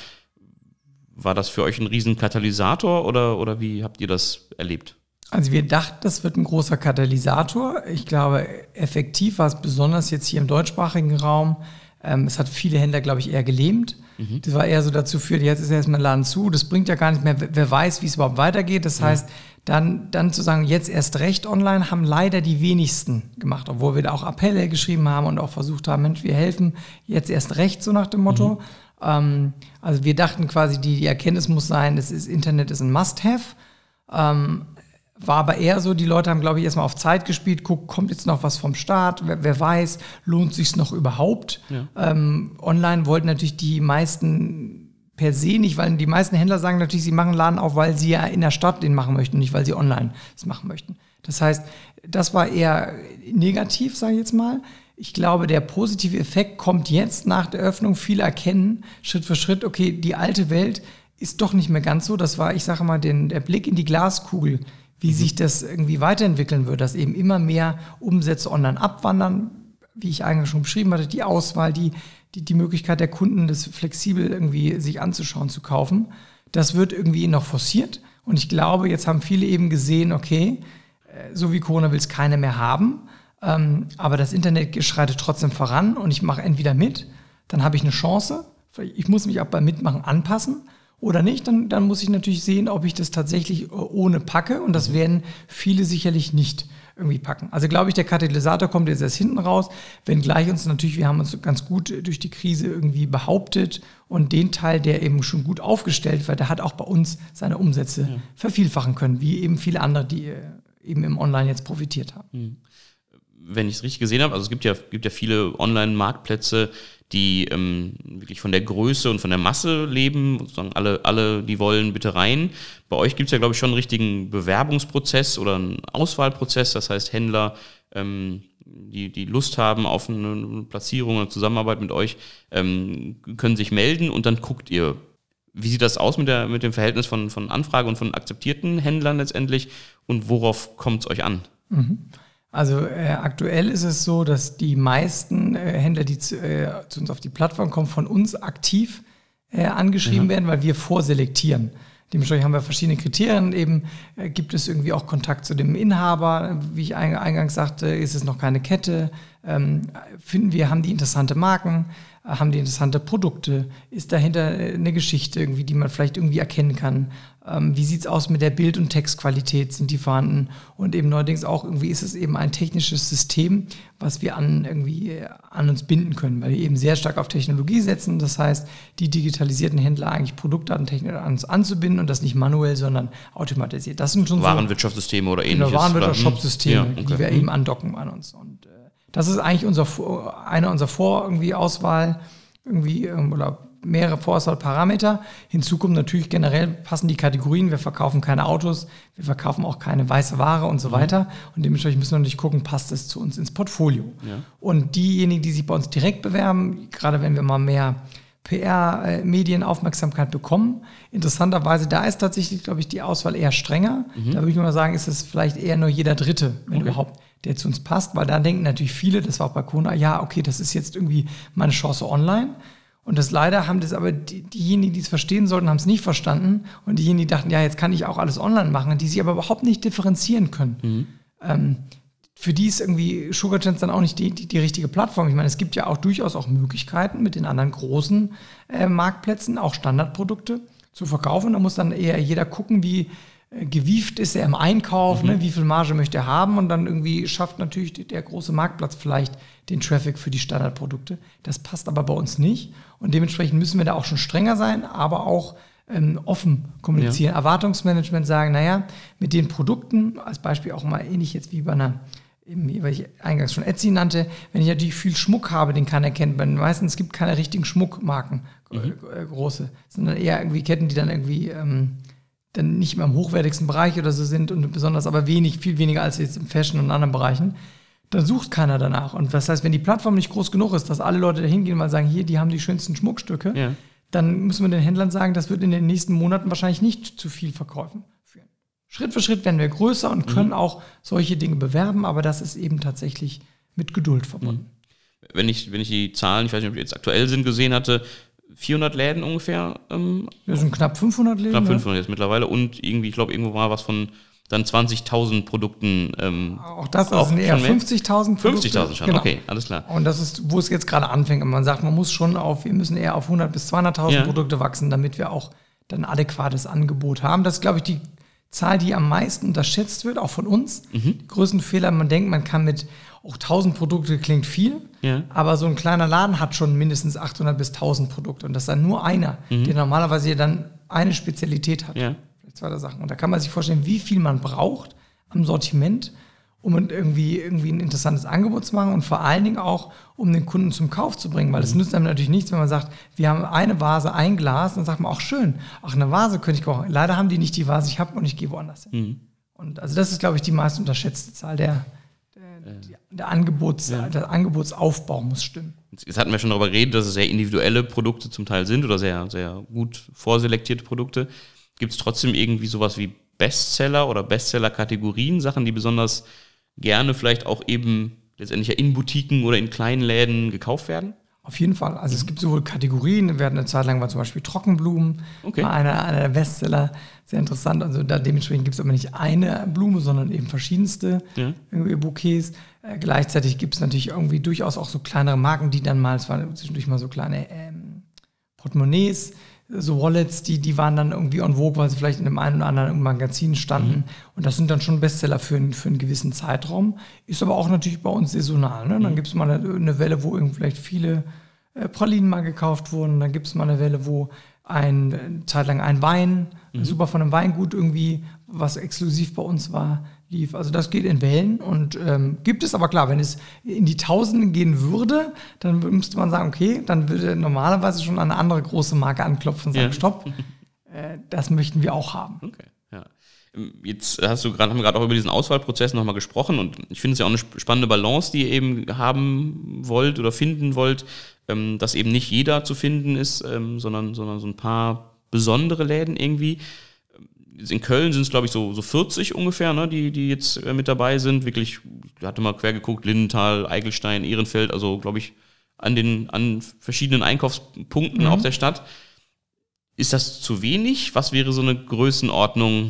War das für euch ein riesen Katalysator oder, oder wie habt ihr das erlebt? Also wir dachten, das wird ein großer Katalysator. Ich glaube, effektiv war es besonders jetzt hier im deutschsprachigen Raum. Ähm, es hat viele Händler, glaube ich, eher gelähmt. Mhm. Das war eher so dazu führt, jetzt ist erstmal ein Laden zu. Das bringt ja gar nicht mehr, wer weiß, wie es überhaupt weitergeht. Das mhm. heißt, dann, dann zu sagen, jetzt erst recht online, haben leider die wenigsten gemacht. Obwohl wir da auch Appelle geschrieben haben und auch versucht haben, Mensch, wir helfen, jetzt erst recht, so nach dem Motto. Mhm. Ähm, also wir dachten quasi, die, die Erkenntnis muss sein, das ist, Internet ist ein Must-Have. Ähm, War aber eher so, die Leute haben, glaube ich, erstmal auf Zeit gespielt, guck, kommt jetzt noch was vom Staat, wer, wer weiß, lohnt sich's noch überhaupt? Ja. Ähm, online wollten natürlich die meisten per se nicht, weil die meisten Händler sagen natürlich, sie machen einen Laden auf, weil sie ja in der Stadt den machen möchten, nicht weil sie online es machen möchten. Das heißt, das war eher negativ, sage ich jetzt mal. Ich glaube, der positive Effekt kommt jetzt nach der Öffnung. Viele erkennen Schritt für Schritt, okay, die alte Welt ist doch nicht mehr ganz so. Das war, ich sage mal, den, der Blick in die Glaskugel, wie mhm. sich das irgendwie weiterentwickeln wird, dass eben immer mehr Umsätze online abwandern, wie ich eigentlich schon beschrieben hatte, die Auswahl, die, die, die Möglichkeit der Kunden, das flexibel irgendwie sich anzuschauen, zu kaufen. Das wird irgendwie noch forciert. Und ich glaube, jetzt haben viele eben gesehen, okay, so wie Corona will es keiner mehr haben, ähm, aber das Internet schreitet trotzdem voran und ich mache entweder mit, dann habe ich eine Chance, ich muss mich auch beim Mitmachen anpassen, oder nicht, dann, dann muss ich natürlich sehen, ob ich das tatsächlich ohne packe. Und das werden viele sicherlich nicht irgendwie packen. Also glaube ich, der Katalysator kommt jetzt erst hinten raus, wenngleich uns natürlich, wir haben uns ganz gut durch die Krise irgendwie behauptet und den Teil, der eben schon gut aufgestellt war, der hat auch bei uns seine Umsätze ja. vervielfachen können, wie eben viele andere, die eben im Online jetzt profitiert haben. Wenn ich es richtig gesehen habe, also es gibt ja, gibt ja viele Online-Marktplätze, die ähm, wirklich von der Größe und von der Masse leben, sozusagen alle, alle, die wollen, bitte rein. Bei euch gibt es ja, glaube ich, schon einen richtigen Bewerbungsprozess oder einen Auswahlprozess, das heißt Händler, ähm, die, die Lust haben auf eine Platzierung oder Zusammenarbeit mit euch, ähm, können sich melden und dann guckt ihr. Wie sieht das aus mit, der, mit dem Verhältnis von, von Anfrage und von akzeptierten Händlern letztendlich und worauf kommt es euch an? Mhm. Also äh, aktuell ist es so, dass die meisten äh, Händler, die zu, äh, zu uns auf die Plattform kommen, von uns aktiv äh, angeschrieben mhm. werden, weil wir vorselektieren. Dementsprechend haben wir verschiedene Kriterien. Eben äh, gibt es irgendwie auch Kontakt zu dem Inhaber. Wie ich eingangs sagte, ist es noch keine Kette. Ähm, finden wir, haben die interessante Marken, äh, haben die interessante Produkte? Ist dahinter eine Geschichte irgendwie, die man vielleicht irgendwie erkennen kann? Ähm, wie sieht es aus mit der Bild- und Textqualität? Sind die vorhanden? Und eben neuerdings auch irgendwie ist es eben ein technisches System, was wir an irgendwie äh, an uns binden können, weil wir eben sehr stark auf Technologie setzen. Das heißt, die digitalisierten Händler eigentlich Produktdatentechnik an uns anzubinden und das nicht manuell, sondern automatisiert. Das sind schon Warenwirtschaftssysteme so, oder ähnliches. Genau, Warenwirtschaftssysteme, ja, okay. die wir eben andocken an uns. Und äh, das ist eigentlich unser eine unserer Vor irgendwie Auswahl irgendwie ähm, oder mehrere Vorauswahlparameter. Hinzu kommt natürlich generell passen die Kategorien. Wir verkaufen keine Autos, wir verkaufen auch keine weiße Ware und so mhm. weiter. Und dementsprechend müssen wir natürlich gucken, passt es zu uns ins Portfolio. Ja. Und diejenigen, die sich bei uns direkt bewerben, gerade wenn wir mal mehr P R-Medienaufmerksamkeit bekommen, interessanterweise, da ist tatsächlich, glaube ich, die Auswahl eher strenger. Mhm. Da würde ich mal sagen, ist es vielleicht eher nur jeder Dritte, wenn okay. überhaupt, der zu uns passt. Weil da denken natürlich viele, das war auch bei Corona, ja, okay, das ist jetzt irgendwie meine Chance online. Und das leider haben das aber die, diejenigen, die es verstehen sollten, haben es nicht verstanden. Und diejenigen, die dachten, ja, jetzt kann ich auch alles online machen, die sich aber überhaupt nicht differenzieren können. Mhm. Ähm, für die ist irgendwie SugarChance dann auch nicht die, die, die richtige Plattform. Ich meine, es gibt ja auch durchaus auch Möglichkeiten mit den anderen großen äh, Marktplätzen, auch Standardprodukte zu verkaufen. Da muss dann eher jeder gucken, wie äh, gewieft ist er im Einkauf, mhm. ne, wie viel Marge möchte er haben. Und dann irgendwie schafft natürlich der große Marktplatz vielleicht den Traffic für die Standardprodukte. Das passt aber bei uns nicht. Und dementsprechend müssen wir da auch schon strenger sein, aber auch ähm, offen kommunizieren. Ja. Erwartungsmanagement sagen, naja, mit den Produkten, als Beispiel auch mal ähnlich jetzt wie bei einer, eben, weil ich eingangs schon Etsy nannte, wenn ich natürlich viel Schmuck habe, den keiner kennt, weil meistens gibt es keine richtigen Schmuckmarken, mhm. äh, große, sondern eher irgendwie Ketten, die dann irgendwie ähm, dann nicht mehr im hochwertigsten Bereich oder so sind und besonders aber wenig, viel weniger als jetzt im Fashion und anderen Bereichen. Dann sucht keiner danach. Und das heißt, wenn die Plattform nicht groß genug ist, dass alle Leute da hingehen und sagen, hier, die haben die schönsten Schmuckstücke, ja. dann müssen wir den Händlern sagen, das wird in den nächsten Monaten wahrscheinlich nicht zu viel Verkäufen führen. Schritt für Schritt werden wir größer und können mhm. auch solche Dinge bewerben, aber das ist eben tatsächlich mit Geduld verbunden. Wenn ich, wenn ich die Zahlen, ich weiß nicht, ob die jetzt aktuell sind, gesehen hatte, vierhundert Läden ungefähr. Ähm, Wir sind knapp fünfhundert Läden. Knapp fünfhundert ja. jetzt mittlerweile und irgendwie, ich glaube, irgendwo war was von dann zwanzigtausend Produkten. Ähm, auch das auch sind eher fünfzigtausend Produkte. fünfzigtausend schon, genau. Okay, alles klar. Und das ist, wo es jetzt gerade anfängt. Und man sagt, man muss schon auf, wir müssen eher auf hundert bis zweihunderttausend ja. Produkte wachsen, damit wir auch dann ein adäquates Angebot haben. Das ist, glaube ich, die Zahl, die am meisten unterschätzt wird, auch von uns. Mhm. Die größten Fehler, man denkt, man kann mit auch tausend Produkte klingt viel, ja. aber so ein kleiner Laden hat schon mindestens achthundert bis tausend Produkte. Und das ist dann nur einer, mhm. der normalerweise dann eine Spezialität hat. Ja. Vielleicht zwei Sachen. Und da kann man sich vorstellen, wie viel man braucht am Sortiment, um irgendwie, irgendwie ein interessantes Angebot zu machen und vor allen Dingen auch, um den Kunden zum Kauf zu bringen. Weil es mhm. nützt einem natürlich nichts, wenn man sagt, wir haben eine Vase, ein Glas, dann sagt man auch schön, ach, eine Vase könnte ich kaufen. Leider haben die nicht die Vase, ich habe und ich gehe woanders hin. Mhm. Und also das ist, glaube ich, die meist unterschätzte Zahl der, der, ja. der, Angebots, ja. der Angebotsaufbau muss stimmen. Jetzt hatten wir schon darüber geredet, dass es sehr individuelle Produkte zum Teil sind oder sehr, sehr gut vorselektierte Produkte. Gibt es trotzdem irgendwie sowas wie Bestseller oder Bestseller-Kategorien, Sachen, die besonders gerne vielleicht auch eben letztendlich ja in Boutiquen oder in kleinen Läden gekauft werden? Auf jeden Fall. Also es gibt sowohl Kategorien, wir hatten eine Zeit lang war zum Beispiel Trockenblumen, okay. war einer, einer der Bestseller, sehr interessant. Also da dementsprechend gibt es aber nicht eine Blume, sondern eben verschiedenste ja. irgendwie Bouquets. Äh, gleichzeitig gibt es natürlich irgendwie durchaus auch so kleinere Marken, die dann mal, es waren zwischendurch mal so kleine ähm, Portemonnaies, so Wallets, die, die waren dann irgendwie en vogue, weil sie vielleicht in einem einen oder anderen Magazin standen. Mhm. Und das sind dann schon Bestseller für, für einen gewissen Zeitraum. Ist aber auch natürlich bei uns saisonal. Ne? Dann mhm. gibt es mal eine, eine Welle, wo irgendwie vielleicht viele äh, Pralinen mal gekauft wurden. Dann gibt es mal eine Welle, wo ein, eine Zeit lang ein Wein, mhm. super von einem Weingut irgendwie, was exklusiv bei uns war, lief. Also das geht in Wellen und ähm, gibt es aber klar, wenn es in die Tausenden gehen würde, dann müsste man sagen, okay, dann würde normalerweise schon eine andere große Marke anklopfen und sagen, ja. stopp, äh, das möchten wir auch haben. Okay, ja. Jetzt hast du gerade, haben wir gerade auch über diesen Auswahlprozess nochmal gesprochen und ich finde es ja auch eine spannende Balance, die ihr eben haben wollt oder finden wollt, ähm, dass eben nicht jeder zu finden ist, ähm, sondern, sondern so ein paar besondere Läden irgendwie. in Köln sind es, glaube ich, so, so vierzig ungefähr, ne, die, die jetzt äh, mit dabei sind. Wirklich, ich hatte mal quer geguckt, Lindenthal, Eigelstein, Ehrenfeld, also glaube ich, an den an verschiedenen Einkaufspunkten Mhm. auch der Stadt. Ist das zu wenig? Was wäre so eine Größenordnung,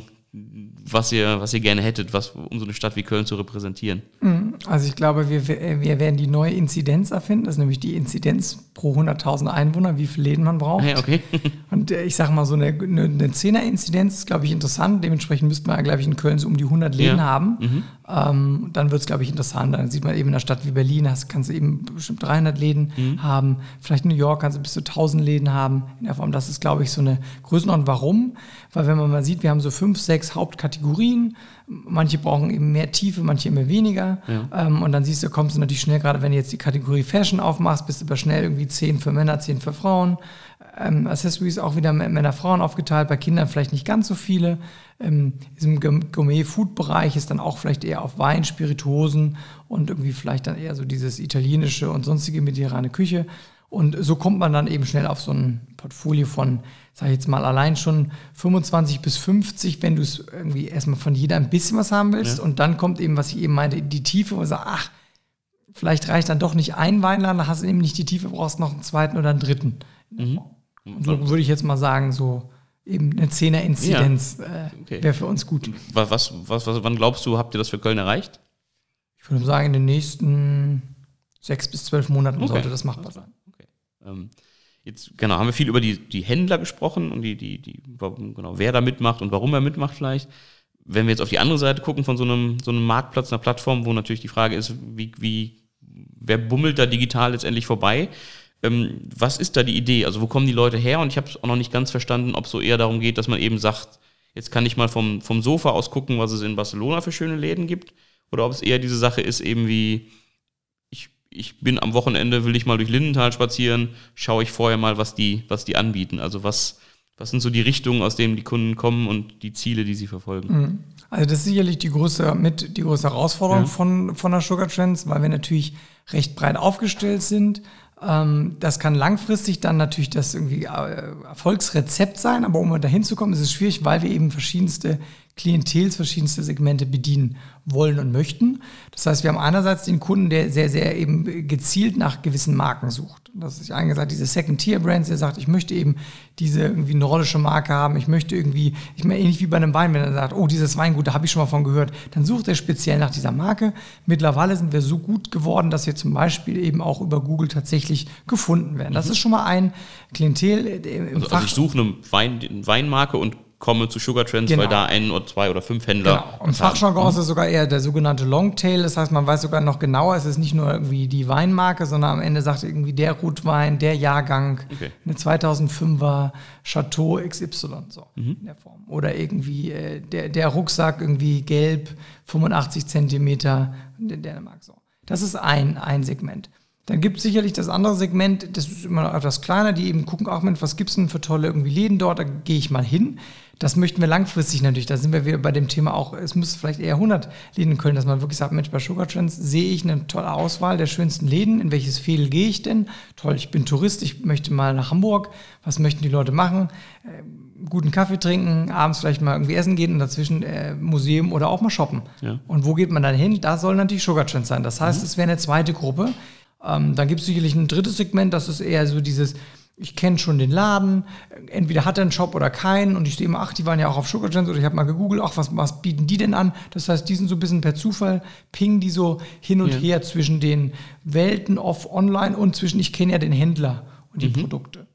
was ihr, was ihr gerne hättet, was, um so eine Stadt wie Köln zu repräsentieren? Also ich glaube, wir, wir werden die neue Inzidenz erfinden. Das ist nämlich die Inzidenz pro hunderttausend Einwohner, wie viele Läden man braucht. Ja, okay. Und äh, ich sage mal, so eine, eine, eine Zehner-Inzidenz ist, glaube ich, interessant. Dementsprechend müsste man, glaube ich, in Köln so um die hundert Läden Ja. haben. Mhm. Ähm, dann wird es, glaube ich, interessant. Dann sieht man eben in einer Stadt wie Berlin, hast, kannst du eben bestimmt dreihundert Läden Mhm. haben. Vielleicht in New York kannst du bis zu tausend Läden haben. In der Form, das ist, glaube ich, so eine Größenordnung. Warum? Weil wenn man mal sieht, wir haben so fünf, sechs Hauptkategorien. Manche brauchen eben mehr Tiefe, manche immer weniger. Ja. Ähm, und dann siehst du, kommst du natürlich schnell, gerade wenn du jetzt die Kategorie Fashion aufmachst, bist du aber schnell irgendwie zehn für Männer, zehn für Frauen. Ähm, Accessories auch wieder Männer, Frauen aufgeteilt, bei Kindern vielleicht nicht ganz so viele. Ähm, Im Gourmet-Food-Bereich ist dann auch vielleicht eher auf Wein, Spirituosen und irgendwie vielleicht dann eher so dieses italienische und sonstige mediterrane Küche. Und so kommt man dann eben schnell auf so ein Portfolio von, sag ich jetzt mal, allein schon fünfundzwanzig bis fünfzig, wenn du es irgendwie erstmal von jeder ein bisschen was haben willst. Ja. Und dann kommt eben, was ich eben meinte, die Tiefe, wo du sagst, ach, vielleicht reicht dann doch nicht ein Weinladen, da hast du eben nicht die Tiefe, brauchst noch einen zweiten oder einen dritten. Mhm. Und so würde ich jetzt mal sagen, so eben eine Zehner-Inzidenz Ja. äh, Okay. wäre für uns gut. Was, was, was, was, wann glaubst du, habt ihr das für Köln erreicht? Ich würde sagen, in den nächsten sechs bis zwölf Monaten Okay. sollte das machbar sein. Okay. Ähm, jetzt, genau, haben wir viel über die, die Händler gesprochen und die, die, die, genau, wer da mitmacht und warum er mitmacht vielleicht. Wenn wir jetzt auf die andere Seite gucken von so einem, so einem Marktplatz, einer Plattform, wo natürlich die Frage ist, wie, wie, wer bummelt da digital letztendlich vorbei? Ähm, was ist da die Idee? Also wo kommen die Leute her? Und ich habe es auch noch nicht ganz verstanden, ob es so eher darum geht, dass man eben sagt, jetzt kann ich mal vom, vom Sofa aus gucken, was es in Barcelona für schöne Läden gibt. Oder ob es eher diese Sache ist, eben wie, ich, ich bin am Wochenende, will ich mal durch Lindenthal spazieren, schaue ich vorher mal, was die, was die anbieten. Also was, was sind so die Richtungen, aus denen die Kunden kommen und die Ziele, die sie verfolgen? Also das ist sicherlich die größte, mit die größte Herausforderung Ja. von, von der Sugar Trends, weil wir natürlich recht breit aufgestellt sind. Ähm, das kann langfristig dann natürlich das irgendwie äh, Erfolgsrezept sein, aber um da hinzukommen, ist es schwierig, weil wir eben verschiedenste Klientels, verschiedenste Segmente bedienen wollen und möchten. Das heißt, wir haben einerseits den Kunden, der sehr, sehr eben gezielt nach gewissen Marken sucht. Das ist eingesagt, diese Second-Tier-Brands, der sagt, ich möchte eben diese irgendwie nordische Marke haben, ich möchte irgendwie, ich meine, ähnlich wie bei einem Wein, wenn er sagt, oh, dieses Weingut, da habe ich schon mal von gehört, dann sucht er speziell nach dieser Marke. Mittlerweile sind wir so gut geworden, dass wir zum Beispiel eben auch über Google tatsächlich gefunden werden. Das ist schon mal ein Klientel im Also, Fach. also ich suche eine Wein, eine Weinmarke und komme zu Sugar Trends, Genau. weil da ein oder zwei oder fünf Händler Genau. Im Fachjargon ist es sogar eher der sogenannte Longtail. Das heißt, man weiß sogar noch genauer, es ist nicht nur irgendwie die Weinmarke, sondern am Ende sagt irgendwie der Rotwein, der Jahrgang, Okay. eine zweitausendfünfer Chateau X Y, so in der Form. Oder irgendwie äh, der, der Rucksack irgendwie gelb, fünfundachtzig Zentimeter, in Dänemark so. Das ist ein, ein Segment. Dann gibt es sicherlich das andere Segment, das ist immer noch etwas kleiner, die eben gucken, ach Mensch, was gibt es denn für tolle irgendwie Läden dort, da gehe ich mal hin. Das möchten wir langfristig natürlich, da sind wir wieder bei dem Thema auch, es müsste vielleicht eher hundert Läden in Köln, dass man wirklich sagt, Mensch, bei Sugar Trends sehe ich eine tolle Auswahl der schönsten Läden, in welches Fädel gehe ich denn? Toll, ich bin Tourist, ich möchte mal nach Hamburg, was möchten die Leute machen? Ähm, guten Kaffee trinken, abends vielleicht mal irgendwie essen gehen und dazwischen äh, Museum oder auch mal shoppen. Ja. Und wo geht man dann hin? Da soll natürlich Sugar Trends sein. Das heißt, es wäre eine zweite Gruppe. Ähm, dann gibt es sicherlich ein drittes Segment, das ist eher so dieses, ich kenne schon den Laden, entweder hat er einen Shop oder keinen und ich sehe immer, ach, die waren ja auch auf Sugar Trends oder ich habe mal gegoogelt, ach, was, was bieten die denn an? Das heißt, die sind so ein bisschen per Zufall, pingen die so hin und Ja. her zwischen den Welten off online und zwischen, ich kenne ja den Händler und die Produkte.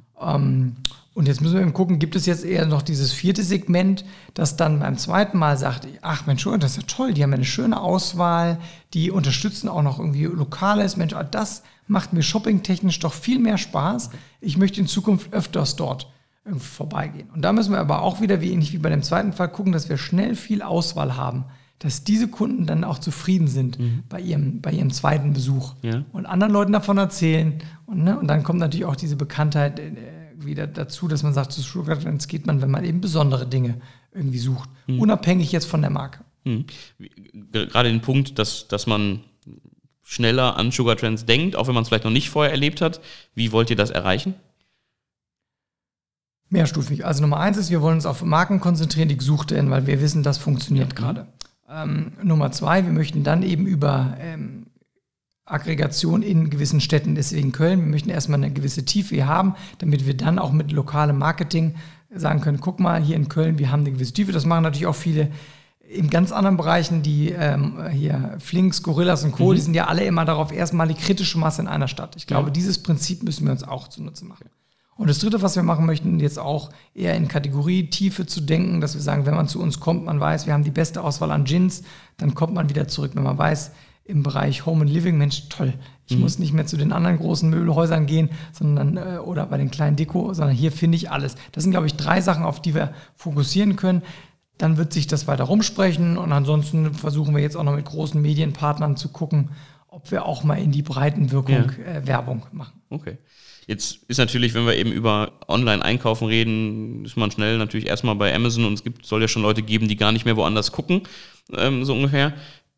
Ähm, und jetzt müssen wir eben gucken, gibt es jetzt eher noch dieses vierte Segment, das dann beim zweiten Mal sagt, ach Mensch, das ist ja toll, die haben ja eine schöne Auswahl, die unterstützen auch noch irgendwie Lokales, Mensch, das macht mir shoppingtechnisch doch viel mehr Spaß. Ich möchte in Zukunft öfters dort irgendwie vorbeigehen. Und da müssen wir aber auch wieder, wie ähnlich wie bei dem zweiten Fall, gucken, dass wir schnell viel Auswahl haben, dass diese Kunden dann auch zufrieden sind bei, ihrem, bei ihrem zweiten Besuch Ja. und anderen Leuten davon erzählen. Und, ne, und dann kommt natürlich auch diese Bekanntheit äh, wieder dazu, dass man sagt, zu Sugar Trends geht man, wenn man eben besondere Dinge irgendwie sucht, unabhängig jetzt von der Marke. Mhm. Gerade den Punkt, dass, dass man schneller an Sugar Trends denkt, auch wenn man es vielleicht noch nicht vorher erlebt hat. Wie wollt ihr das erreichen? Mehrstufig. Also Nummer eins ist, wir wollen uns auf Marken konzentrieren, die gesucht werden, weil wir wissen, das funktioniert ja. gerade. Ähm, Nummer zwei, wir möchten dann eben über ähm, Aggregation in gewissen Städten, deswegen Köln, wir möchten erstmal eine gewisse Tiefe hier haben, damit wir dann auch mit lokalem Marketing sagen können, guck mal, hier in Köln, wir haben eine gewisse Tiefe. Das machen natürlich auch viele in ganz anderen Bereichen, die ähm, hier Flinks, Gorillas und Co., mhm. die sind ja alle immer darauf, erstmal die kritische Masse in einer Stadt. Ich glaube, ja. dieses Prinzip müssen wir uns auch zunutze machen. Und das Dritte, was wir machen möchten, jetzt auch eher in Kategorie Tiefe zu denken, dass wir sagen, wenn man zu uns kommt, man weiß, wir haben die beste Auswahl an Gins, dann kommt man wieder zurück. Wenn man weiß, im Bereich Home and Living, Mensch, toll, ich mhm. muss nicht mehr zu den anderen großen Möbelhäusern gehen, sondern äh, oder bei den kleinen Deko, sondern hier finde ich alles. Das sind, glaube ich, drei Sachen, auf die wir fokussieren können. Dann wird sich das weiter rumsprechen und ansonsten versuchen wir jetzt auch noch mit großen Medienpartnern zu gucken, ob wir auch mal in die Breitenwirkung ja. äh, Werbung machen. Okay. Jetzt ist natürlich, wenn wir eben über Online-Einkaufen reden, ist man schnell natürlich erstmal bei Amazon und es gibt, soll ja schon Leute geben, die gar nicht mehr woanders gucken, ähm, so ungefähr.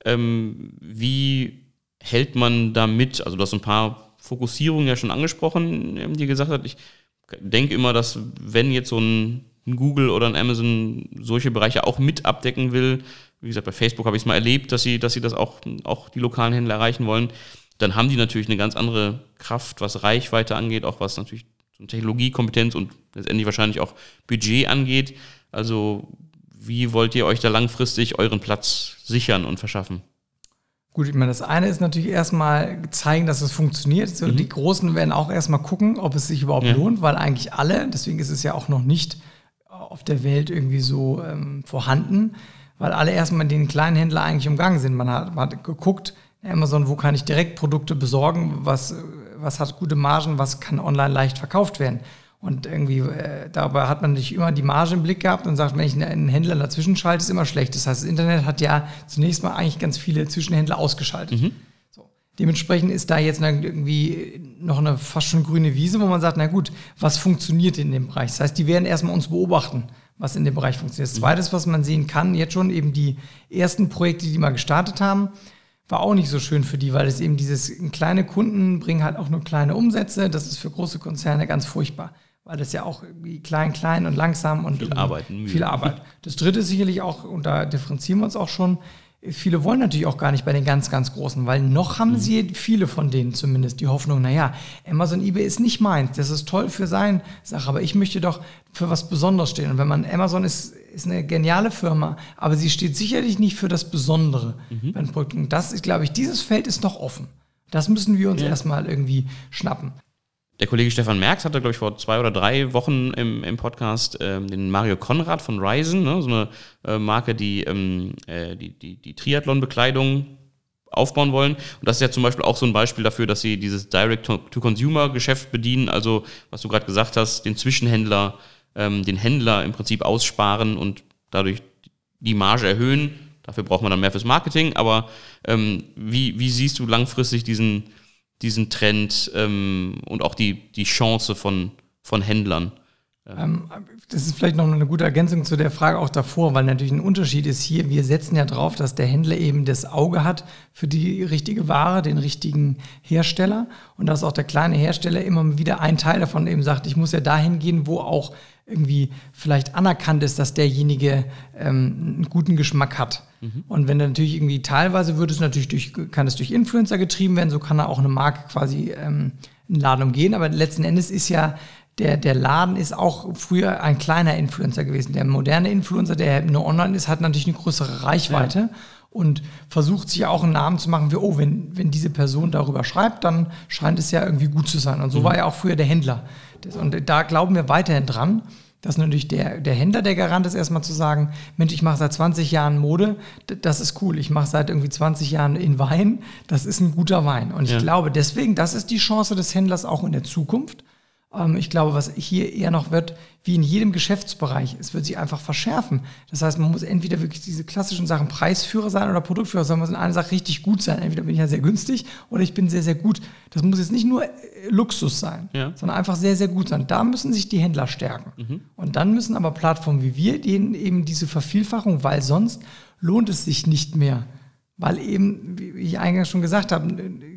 Ähm, wie hält man da mit? Also du hast ein paar Fokussierungen ja schon angesprochen, ähm, die gesagt hat, ich denke immer, dass wenn jetzt so ein Google oder ein Amazon solche Bereiche auch mit abdecken will, wie gesagt, bei Facebook habe ich es mal erlebt, dass sie, dass sie das auch, auch die lokalen Händler erreichen wollen, dann haben die natürlich eine ganz andere Kraft, was Reichweite angeht, auch was natürlich Technologiekompetenz und letztendlich wahrscheinlich auch Budget angeht. Also wie wollt ihr euch da langfristig euren Platz sichern und verschaffen? Gut, ich meine, das eine ist natürlich erstmal zeigen, dass es funktioniert. So, mhm. Die Großen werden auch erstmal gucken, ob es sich überhaupt ja. lohnt, weil eigentlich alle, deswegen ist es ja auch noch nicht auf der Welt irgendwie so ähm, vorhanden, weil alle erstmal den kleinen Händler eigentlich umgangen sind. Man hat, man hat geguckt, Amazon, wo kann ich direkt Produkte besorgen, was, was hat gute Margen, was kann online leicht verkauft werden. Und irgendwie, äh, dabei hat man nicht immer die Marge im Blick gehabt und sagt, wenn ich einen Händler dazwischen schalte, ist immer schlecht. Das heißt, das Internet hat ja zunächst mal eigentlich ganz viele Zwischenhändler ausgeschaltet. Mhm. So. Dementsprechend ist da jetzt irgendwie noch eine fast schon grüne Wiese, wo man sagt, na gut, was funktioniert in dem Bereich? Das heißt, die werden erstmal uns beobachten, was in dem Bereich funktioniert. Das Zweite, was man sehen kann, jetzt schon eben die ersten Projekte, die mal gestartet haben, war auch nicht so schön für die, weil es eben dieses kleine Kunden bringen halt auch nur kleine Umsätze. Das ist für große Konzerne ganz furchtbar, weil das ja auch irgendwie klein, klein und langsam und viel Arbeit. Mühe. Viel Arbeit. Das Dritte ist sicherlich auch, und da differenzieren wir uns auch schon, viele wollen natürlich auch gar nicht bei den ganz, ganz Großen, weil noch haben mhm. sie, viele von denen zumindest, die Hoffnung, naja, Amazon, eBay ist nicht meins, das ist toll für seine Sache, aber ich möchte doch für was Besonderes stehen. Und wenn man, Amazon ist, ist eine geniale Firma, aber sie steht sicherlich nicht für das Besondere mhm. bei den Produkten. Und das ist, glaube ich, dieses Feld ist noch offen. Das müssen wir uns ja. erstmal irgendwie schnappen. Der Kollege Stefan Merx hatte, glaube ich, vor zwei oder drei Wochen im, im Podcast ähm, den Mario Konrad von Ryzen, ne, so eine äh, Marke, die, ähm, äh, die, die, die Triathlon-Bekleidung aufbauen wollen. Und das ist ja zum Beispiel auch so ein Beispiel dafür, dass sie dieses Direct-to-Consumer-Geschäft bedienen, also was du gerade gesagt hast, den Zwischenhändler, ähm, den Händler im Prinzip aussparen und dadurch die Marge erhöhen. Dafür braucht man dann mehr fürs Marketing. Aber ähm, wie, wie siehst du langfristig diesen diesen Trend ähm, und auch die, die Chance von, von Händlern? Ähm, das ist vielleicht noch eine gute Ergänzung zu der Frage auch davor, weil natürlich ein Unterschied ist hier, wir setzen ja drauf, dass der Händler eben das Auge hat für die richtige Ware, den richtigen Hersteller und dass auch der kleine Hersteller immer wieder ein Teil davon eben sagt, ich muss ja dahin gehen, wo auch irgendwie vielleicht anerkannt ist, dass derjenige ähm, einen guten Geschmack hat. Mhm. Und wenn er natürlich irgendwie teilweise wird es natürlich durch, kann es durch Influencer getrieben werden, so kann er auch eine Marke quasi ähm, einen Laden umgehen, aber letzten Endes ist ja der, der Laden ist auch früher ein kleiner Influencer gewesen. Der moderne Influencer, der nur online ist, hat natürlich eine größere Reichweite ja. und versucht sich auch einen Namen zu machen, wie, oh, wenn, wenn diese Person darüber schreibt, dann scheint es ja irgendwie gut zu sein. Und so mhm. war ja auch früher der Händler. Das, und da glauben wir weiterhin dran, dass natürlich der, der Händler der Garant ist, erstmal zu sagen, Mensch, ich mache seit zwanzig Jahren Mode, das ist cool. Ich mache seit irgendwie zwanzig Jahren in Wein, das ist ein guter Wein. Und ich ja. glaube deswegen, das ist die Chance des Händlers auch in der Zukunft. Ähm, ich glaube, was hier eher noch wird, wie in jedem Geschäftsbereich, es wird sich einfach verschärfen. Das heißt, man muss entweder wirklich diese klassischen Sachen Preisführer sein oder Produktführer, sondern man muss in einer Sache richtig gut sein. Entweder bin ich ja sehr günstig oder ich bin sehr, sehr gut. Das muss jetzt nicht nur Luxus sein, ja. sondern einfach sehr, sehr gut sein. Da müssen sich die Händler stärken. Mhm. Und dann müssen aber Plattformen wie wir denen eben diese Vervielfachung, weil sonst lohnt es sich nicht mehr. Weil eben, wie ich eingangs schon gesagt habe,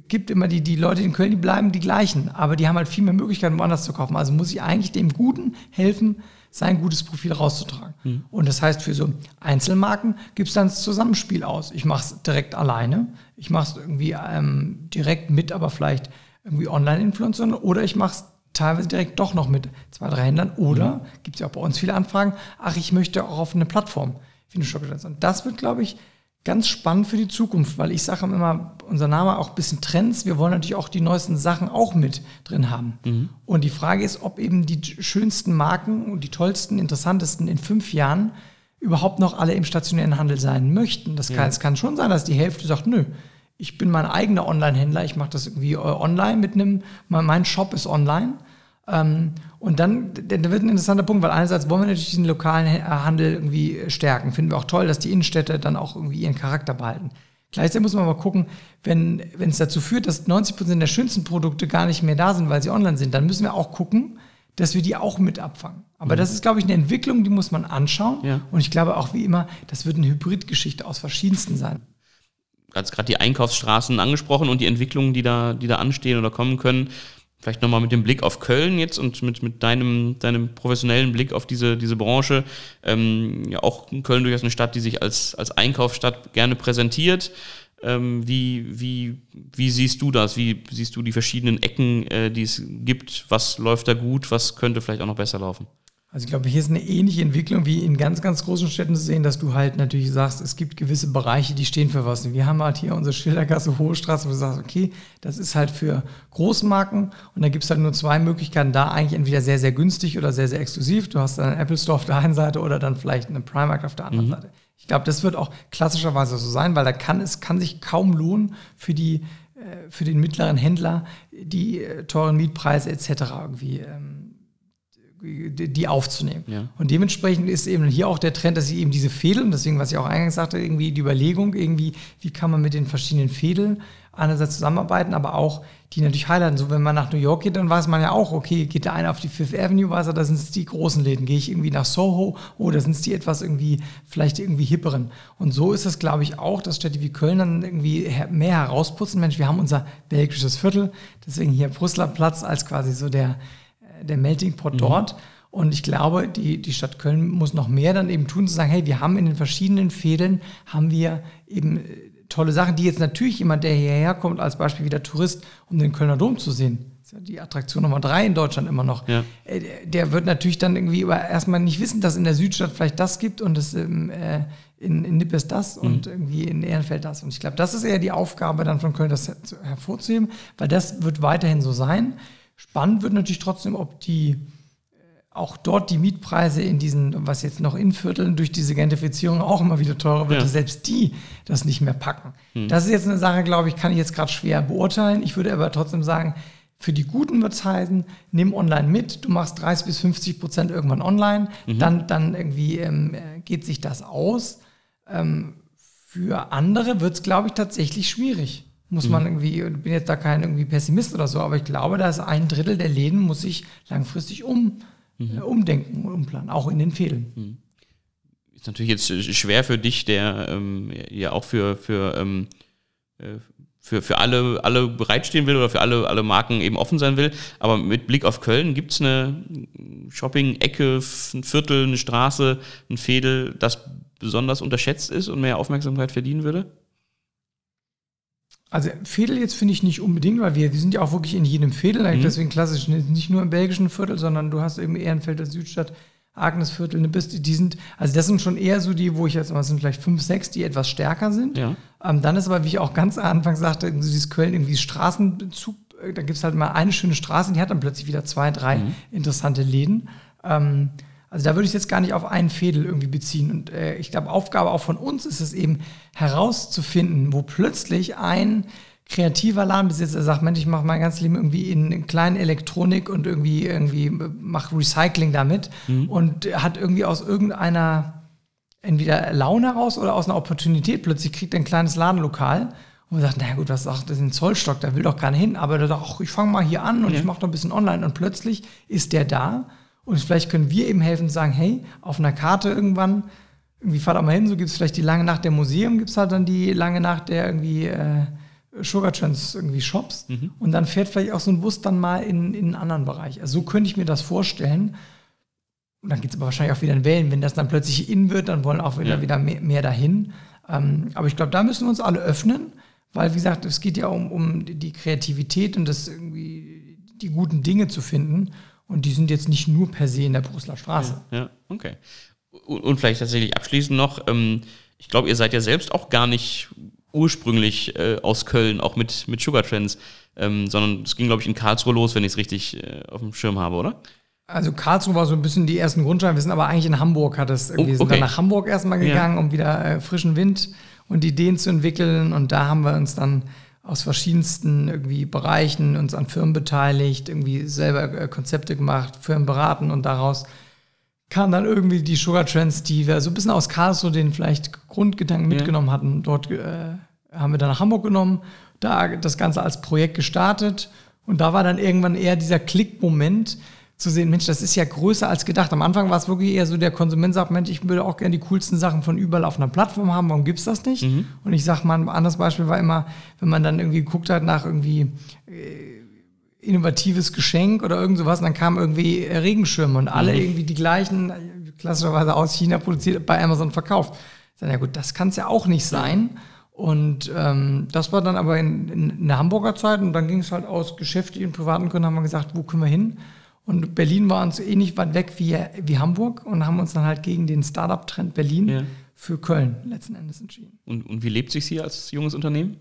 gibt immer die, die Leute in Köln, die bleiben die gleichen, aber die haben halt viel mehr Möglichkeiten, woanders zu kaufen. Also muss ich eigentlich dem Guten helfen, sein gutes Profil rauszutragen. Mhm. Und das heißt, für so Einzelmarken gibt es dann das Zusammenspiel aus. Ich mache es direkt alleine, ich mache es irgendwie ähm, direkt mit, aber vielleicht irgendwie Online-Influencern, oder ich mache es teilweise direkt doch noch mit zwei, drei Händlern, oder mhm. gibt es ja auch bei uns viele Anfragen, ach, ich möchte auch auf eine Plattform wie eine Shopify. Und das wird, glaube ich, ganz spannend für die Zukunft, weil ich sage immer, unser Name auch ein bisschen Trends, wir wollen natürlich auch die neuesten Sachen auch mit drin haben. Mhm. Und die Frage ist, ob eben die schönsten Marken und die tollsten, interessantesten in fünf Jahren überhaupt noch alle im stationären Handel sein möchten. Das kann, ja. Es kann schon sein, dass die Hälfte sagt, nö, ich bin mein eigener Online-Händler, ich mache das irgendwie online mit einem, mein Shop ist online. Ähm, und dann, dann wird ein interessanter Punkt, weil einerseits wollen wir natürlich diesen lokalen Handel irgendwie stärken. Finden wir auch toll, dass die Innenstädte dann auch irgendwie ihren Charakter behalten. Gleichzeitig muss man mal gucken, wenn wenn es dazu führt, dass neunzig Prozent der schönsten Produkte gar nicht mehr da sind, weil sie online sind, dann müssen wir auch gucken, dass wir die auch mit abfangen. Aber mhm. das ist, glaube ich, eine Entwicklung, die muss man anschauen. Ja. Und ich glaube auch, wie immer, das wird eine Hybridgeschichte aus verschiedensten sein. Du hast gerade die Einkaufsstraßen angesprochen und die Entwicklungen, die da, die da anstehen oder kommen können. Vielleicht nochmal mit dem Blick auf Köln jetzt und mit, mit deinem, deinem professionellen Blick auf diese, diese Branche. Ähm, ja, auch Köln durchaus eine Stadt, die sich als, als Einkaufsstadt gerne präsentiert. Ähm, wie, wie, wie siehst du das? Wie siehst du die verschiedenen Ecken, äh, die es gibt? Was läuft da gut? Was könnte vielleicht auch noch besser laufen? Also ich glaube, hier ist eine ähnliche Entwicklung wie in ganz, ganz großen Städten zu sehen, dass du halt natürlich sagst, es gibt gewisse Bereiche, die stehen für was. Wir haben halt hier unsere Schildergasse, Hohe Straße, wo du sagst, okay, das ist halt für Großmarken und da gibt es halt nur zwei Möglichkeiten, da eigentlich entweder sehr, sehr günstig oder sehr, sehr exklusiv. Du hast dann einen Apple Store auf der einen Seite oder dann vielleicht einen Primark auf der anderen mhm. Seite. Ich glaube, das wird auch klassischerweise so sein, weil da kann es kann sich kaum lohnen für die äh, für den mittleren Händler die äh, teuren Mietpreise et cetera irgendwie ähm, die aufzunehmen. Ja. Und dementsprechend ist eben hier auch der Trend, dass sie eben diese Fädel, und deswegen, was ich auch eingangs sagte, irgendwie die Überlegung, irgendwie, wie kann man mit den verschiedenen Fädeln einerseits zusammenarbeiten, aber auch die natürlich highlighten. So, wenn man nach New York geht, dann weiß man ja auch, okay, geht der eine auf die Fifth Avenue, weiß er, da sind es die großen Läden. Gehe ich irgendwie nach Soho, oh, da sind es die etwas irgendwie, vielleicht irgendwie hipperen. Und so ist es, glaube ich, auch, dass Städte wie Köln dann irgendwie mehr herausputzen. Mensch, wir haben unser belgisches Viertel, deswegen hier Brüsseler Platz als quasi so der der Melting Pot mhm. dort. Und ich glaube, die, die Stadt Köln muss noch mehr dann eben tun, zu sagen, hey, wir haben in den verschiedenen Fädeln, haben wir eben tolle Sachen, die jetzt natürlich jemand, der hierher kommt, als Beispiel wieder Tourist, um den Kölner Dom zu sehen, das ist ja die Attraktion Nummer drei in Deutschland immer noch, ja. Der wird natürlich dann irgendwie aber erstmal nicht wissen, dass in der Südstadt vielleicht das gibt und es ähm, äh, in, in Nippes das mhm. und irgendwie in Ehrenfeld das. Und ich glaube, das ist eher die Aufgabe dann von Köln, das hervorzuheben, weil das wird weiterhin so sein. Spannend wird natürlich trotzdem, ob die auch dort die Mietpreise in diesen, was jetzt noch in Vierteln durch diese Gentrifizierung auch immer wieder teurer wird, ja. dass selbst die das nicht mehr packen. Hm. Das ist jetzt eine Sache, glaube ich, kann ich jetzt gerade schwer beurteilen. Ich würde aber trotzdem sagen, für die Guten wird es heißen, nimm online mit, du machst dreißig bis fünfzig Prozent irgendwann online, mhm. dann, dann irgendwie ähm, geht sich das aus. Ähm, für andere wird es, glaube ich, tatsächlich schwierig. Muss man irgendwie, ich bin jetzt da kein irgendwie Pessimist oder so, aber ich glaube, da ist ein Drittel der Läden, muss sich langfristig um, mhm. äh, umdenken und umplanen, auch in den Fädeln. Mhm. Ist natürlich jetzt schwer für dich, der ähm, ja auch für, für, ähm, für, für alle, alle bereitstehen will oder für alle, alle Marken eben offen sein will, aber mit Blick auf Köln, gibt es eine Shopping-Ecke, ein Viertel, eine Straße, ein Fädel, das besonders unterschätzt ist und mehr Aufmerksamkeit verdienen würde? Also Fädel jetzt finde ich nicht unbedingt, weil wir, wir sind ja auch wirklich in jedem Fädel, mhm. deswegen klassisch nicht nur im belgischen Viertel, sondern du hast irgendwie Ehrenfelder, Südstadt, Agnesviertel, eine Bist, die sind, also das sind schon eher so die, wo ich jetzt mal, sind vielleicht fünf, sechs, die etwas stärker sind. Ja. Ähm, dann ist aber, wie ich auch ganz am Anfang sagte, dieses Köln irgendwie Straßenzug, da gibt es halt mal eine schöne Straße, die hat dann plötzlich wieder zwei, drei mhm. interessante Läden. Ähm, Also da würde ich jetzt gar nicht auf einen Fädel irgendwie beziehen. Und äh, ich glaube, Aufgabe auch von uns ist es eben herauszufinden, wo plötzlich ein kreativer Ladenbesitzer sagt, Mensch, ich mache mein ganzes Leben irgendwie in kleinen Elektronik und irgendwie irgendwie mache Recycling damit mhm. und hat irgendwie aus irgendeiner entweder Laune heraus oder aus einer Opportunität plötzlich kriegt er ein kleines Ladenlokal und sagt, na gut, was sagt das ist ein Zollstock, da will doch keiner hin, aber der sagt, ach, ich fange mal hier an und ja. ich mache noch ein bisschen online und plötzlich ist der da. Und vielleicht können wir eben helfen und sagen, hey, auf einer Karte irgendwann, irgendwie fahrt auch mal hin, so gibt es vielleicht die lange Nacht der Museum, gibt es halt dann die lange Nacht der irgendwie, äh, Sugar Trends irgendwie Shops Mhm. und dann fährt vielleicht auch so ein Bus dann mal in, in einen anderen Bereich. Also so könnte ich mir das vorstellen. Und dann geht es aber wahrscheinlich auch wieder in Wellen. Wenn das dann plötzlich in wird, dann wollen auch wieder, Ja. wieder mehr, mehr dahin. Ähm, aber ich glaube, da müssen wir uns alle öffnen, weil, wie gesagt, es geht ja um, um die Kreativität und das irgendwie die guten Dinge zu finden. Und die sind jetzt nicht nur per se in der Brüsseler Straße. Ja, okay. Und, und vielleicht tatsächlich abschließend noch, ähm, ich glaube, ihr seid ja selbst auch gar nicht ursprünglich äh, aus Köln, auch mit, mit Sugar Trends, ähm, sondern es ging, glaube ich, in Karlsruhe los, wenn ich es richtig äh, auf dem Schirm habe, oder? Also Karlsruhe war so ein bisschen die ersten Grundsteine. Wir sind aber eigentlich in Hamburg, hat es irgendwie, Oh, sind okay. dann nach Hamburg erstmal gegangen, Ja. um wieder äh, frischen Wind und Ideen zu entwickeln. Und da haben wir uns dann aus verschiedensten irgendwie Bereichen uns an Firmen beteiligt, irgendwie selber äh, Konzepte gemacht, Firmen beraten und daraus kamen dann irgendwie die Sugar Trends, die wir so ein bisschen aus Karlsruhe den vielleicht Grundgedanken Ja. mitgenommen hatten. Dort äh, haben wir dann nach Hamburg genommen, da das Ganze als Projekt gestartet und da war dann irgendwann eher dieser Klickmoment zu sehen, Mensch, das ist ja größer als gedacht. Am Anfang war es wirklich eher so, der Konsument sagt, Mensch, ich würde auch gerne die coolsten Sachen von überall auf einer Plattform haben, warum gibt's das nicht? Mhm. Und ich sag mal, ein anderes Beispiel war immer, wenn man dann irgendwie geguckt hat nach irgendwie äh, innovatives Geschenk oder irgend sowas, und dann kamen irgendwie äh, Regenschirme und alle Mhm. irgendwie die gleichen, äh, klassischerweise aus China produziert, bei Amazon verkauft. Ich sag, ja gut, das kann es ja auch nicht sein. Und ähm, das war dann aber in, in, in der Hamburger Zeit und dann ging es halt aus geschäftlichen und privaten Gründen, haben wir gesagt, wo können wir hin? Und Berlin war uns ähnlich weit weg wie, wie Hamburg und haben uns dann halt gegen den Startup-Trend Berlin Ja. für Köln letzten Endes entschieden. Und, und wie lebt sich hier als junges Unternehmen?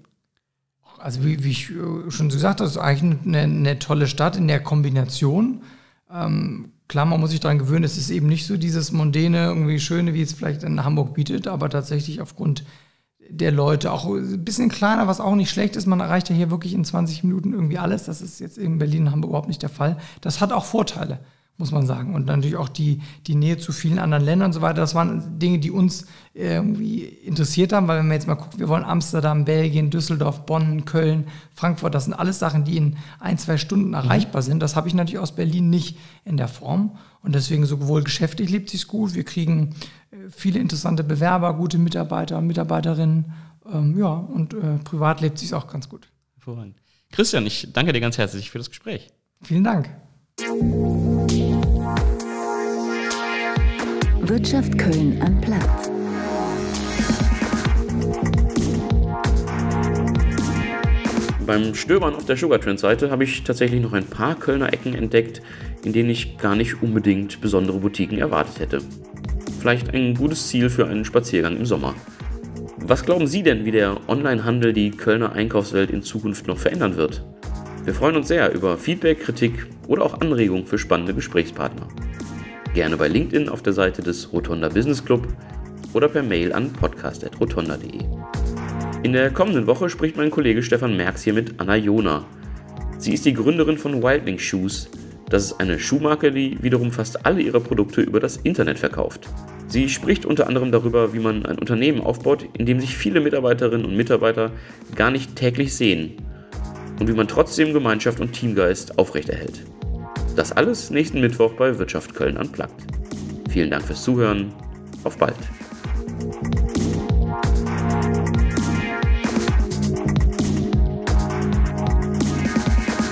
Also wie, wie ich äh, schon gesagt habe, das ist eigentlich eine, eine tolle Stadt in der Kombination. Ähm, klar, man muss sich daran gewöhnen, es ist eben nicht so dieses mondäne, irgendwie schöne, wie es vielleicht in Hamburg bietet, aber tatsächlich aufgrund der Leute auch ein bisschen kleiner, was auch nicht schlecht ist. Man erreicht ja hier wirklich in zwanzig Minuten irgendwie alles. Das ist jetzt in Berlin und Hamburg überhaupt nicht der Fall. Das hat auch Vorteile, muss man sagen. Und natürlich auch die, die Nähe zu vielen anderen Ländern und so weiter. Das waren Dinge, die uns irgendwie interessiert haben, weil wenn man jetzt mal guckt, wir wollen Amsterdam, Belgien, Düsseldorf, Bonn, Köln, Frankfurt, das sind alles Sachen, die in ein, zwei Stunden erreichbar sind. Das habe ich natürlich aus Berlin nicht in der Form. Und deswegen sowohl geschäftlich lebt sich's gut, wir kriegen viele interessante Bewerber, gute Mitarbeiter und Mitarbeiterinnen. Ähm, ja, und äh, privat lebt sich's auch ganz gut. Hervorragend. Christian, ich danke dir ganz herzlich für das Gespräch. Vielen Dank. Wirtschaft Köln am Platz. Beim Stöbern auf der Sugar Trends Seite habe ich tatsächlich noch ein paar Kölner Ecken entdeckt, in denen ich gar nicht unbedingt besondere Boutiquen erwartet hätte. Vielleicht ein gutes Ziel für einen Spaziergang im Sommer. Was glauben Sie denn, wie der Onlinehandel die Kölner Einkaufswelt in Zukunft noch verändern wird? Wir freuen uns sehr über Feedback, Kritik oder auch Anregungen für spannende Gesprächspartner. Gerne bei LinkedIn auf der Seite des Rotonda Business Club oder per Mail an podcast at rotonda punkt de. In der kommenden Woche spricht mein Kollege Stefan Merx hier mit Anna Jona. Sie ist die Gründerin von Wildling Shoes. Das ist eine Schuhmarke, die wiederum fast alle ihre Produkte über das Internet verkauft. Sie spricht unter anderem darüber, wie man ein Unternehmen aufbaut, in dem sich viele Mitarbeiterinnen und Mitarbeiter gar nicht täglich sehen und wie man trotzdem Gemeinschaft und Teamgeist aufrechterhält. Das alles nächsten Mittwoch bei Wirtschaft Köln Unplugged. Vielen Dank fürs Zuhören. Auf bald.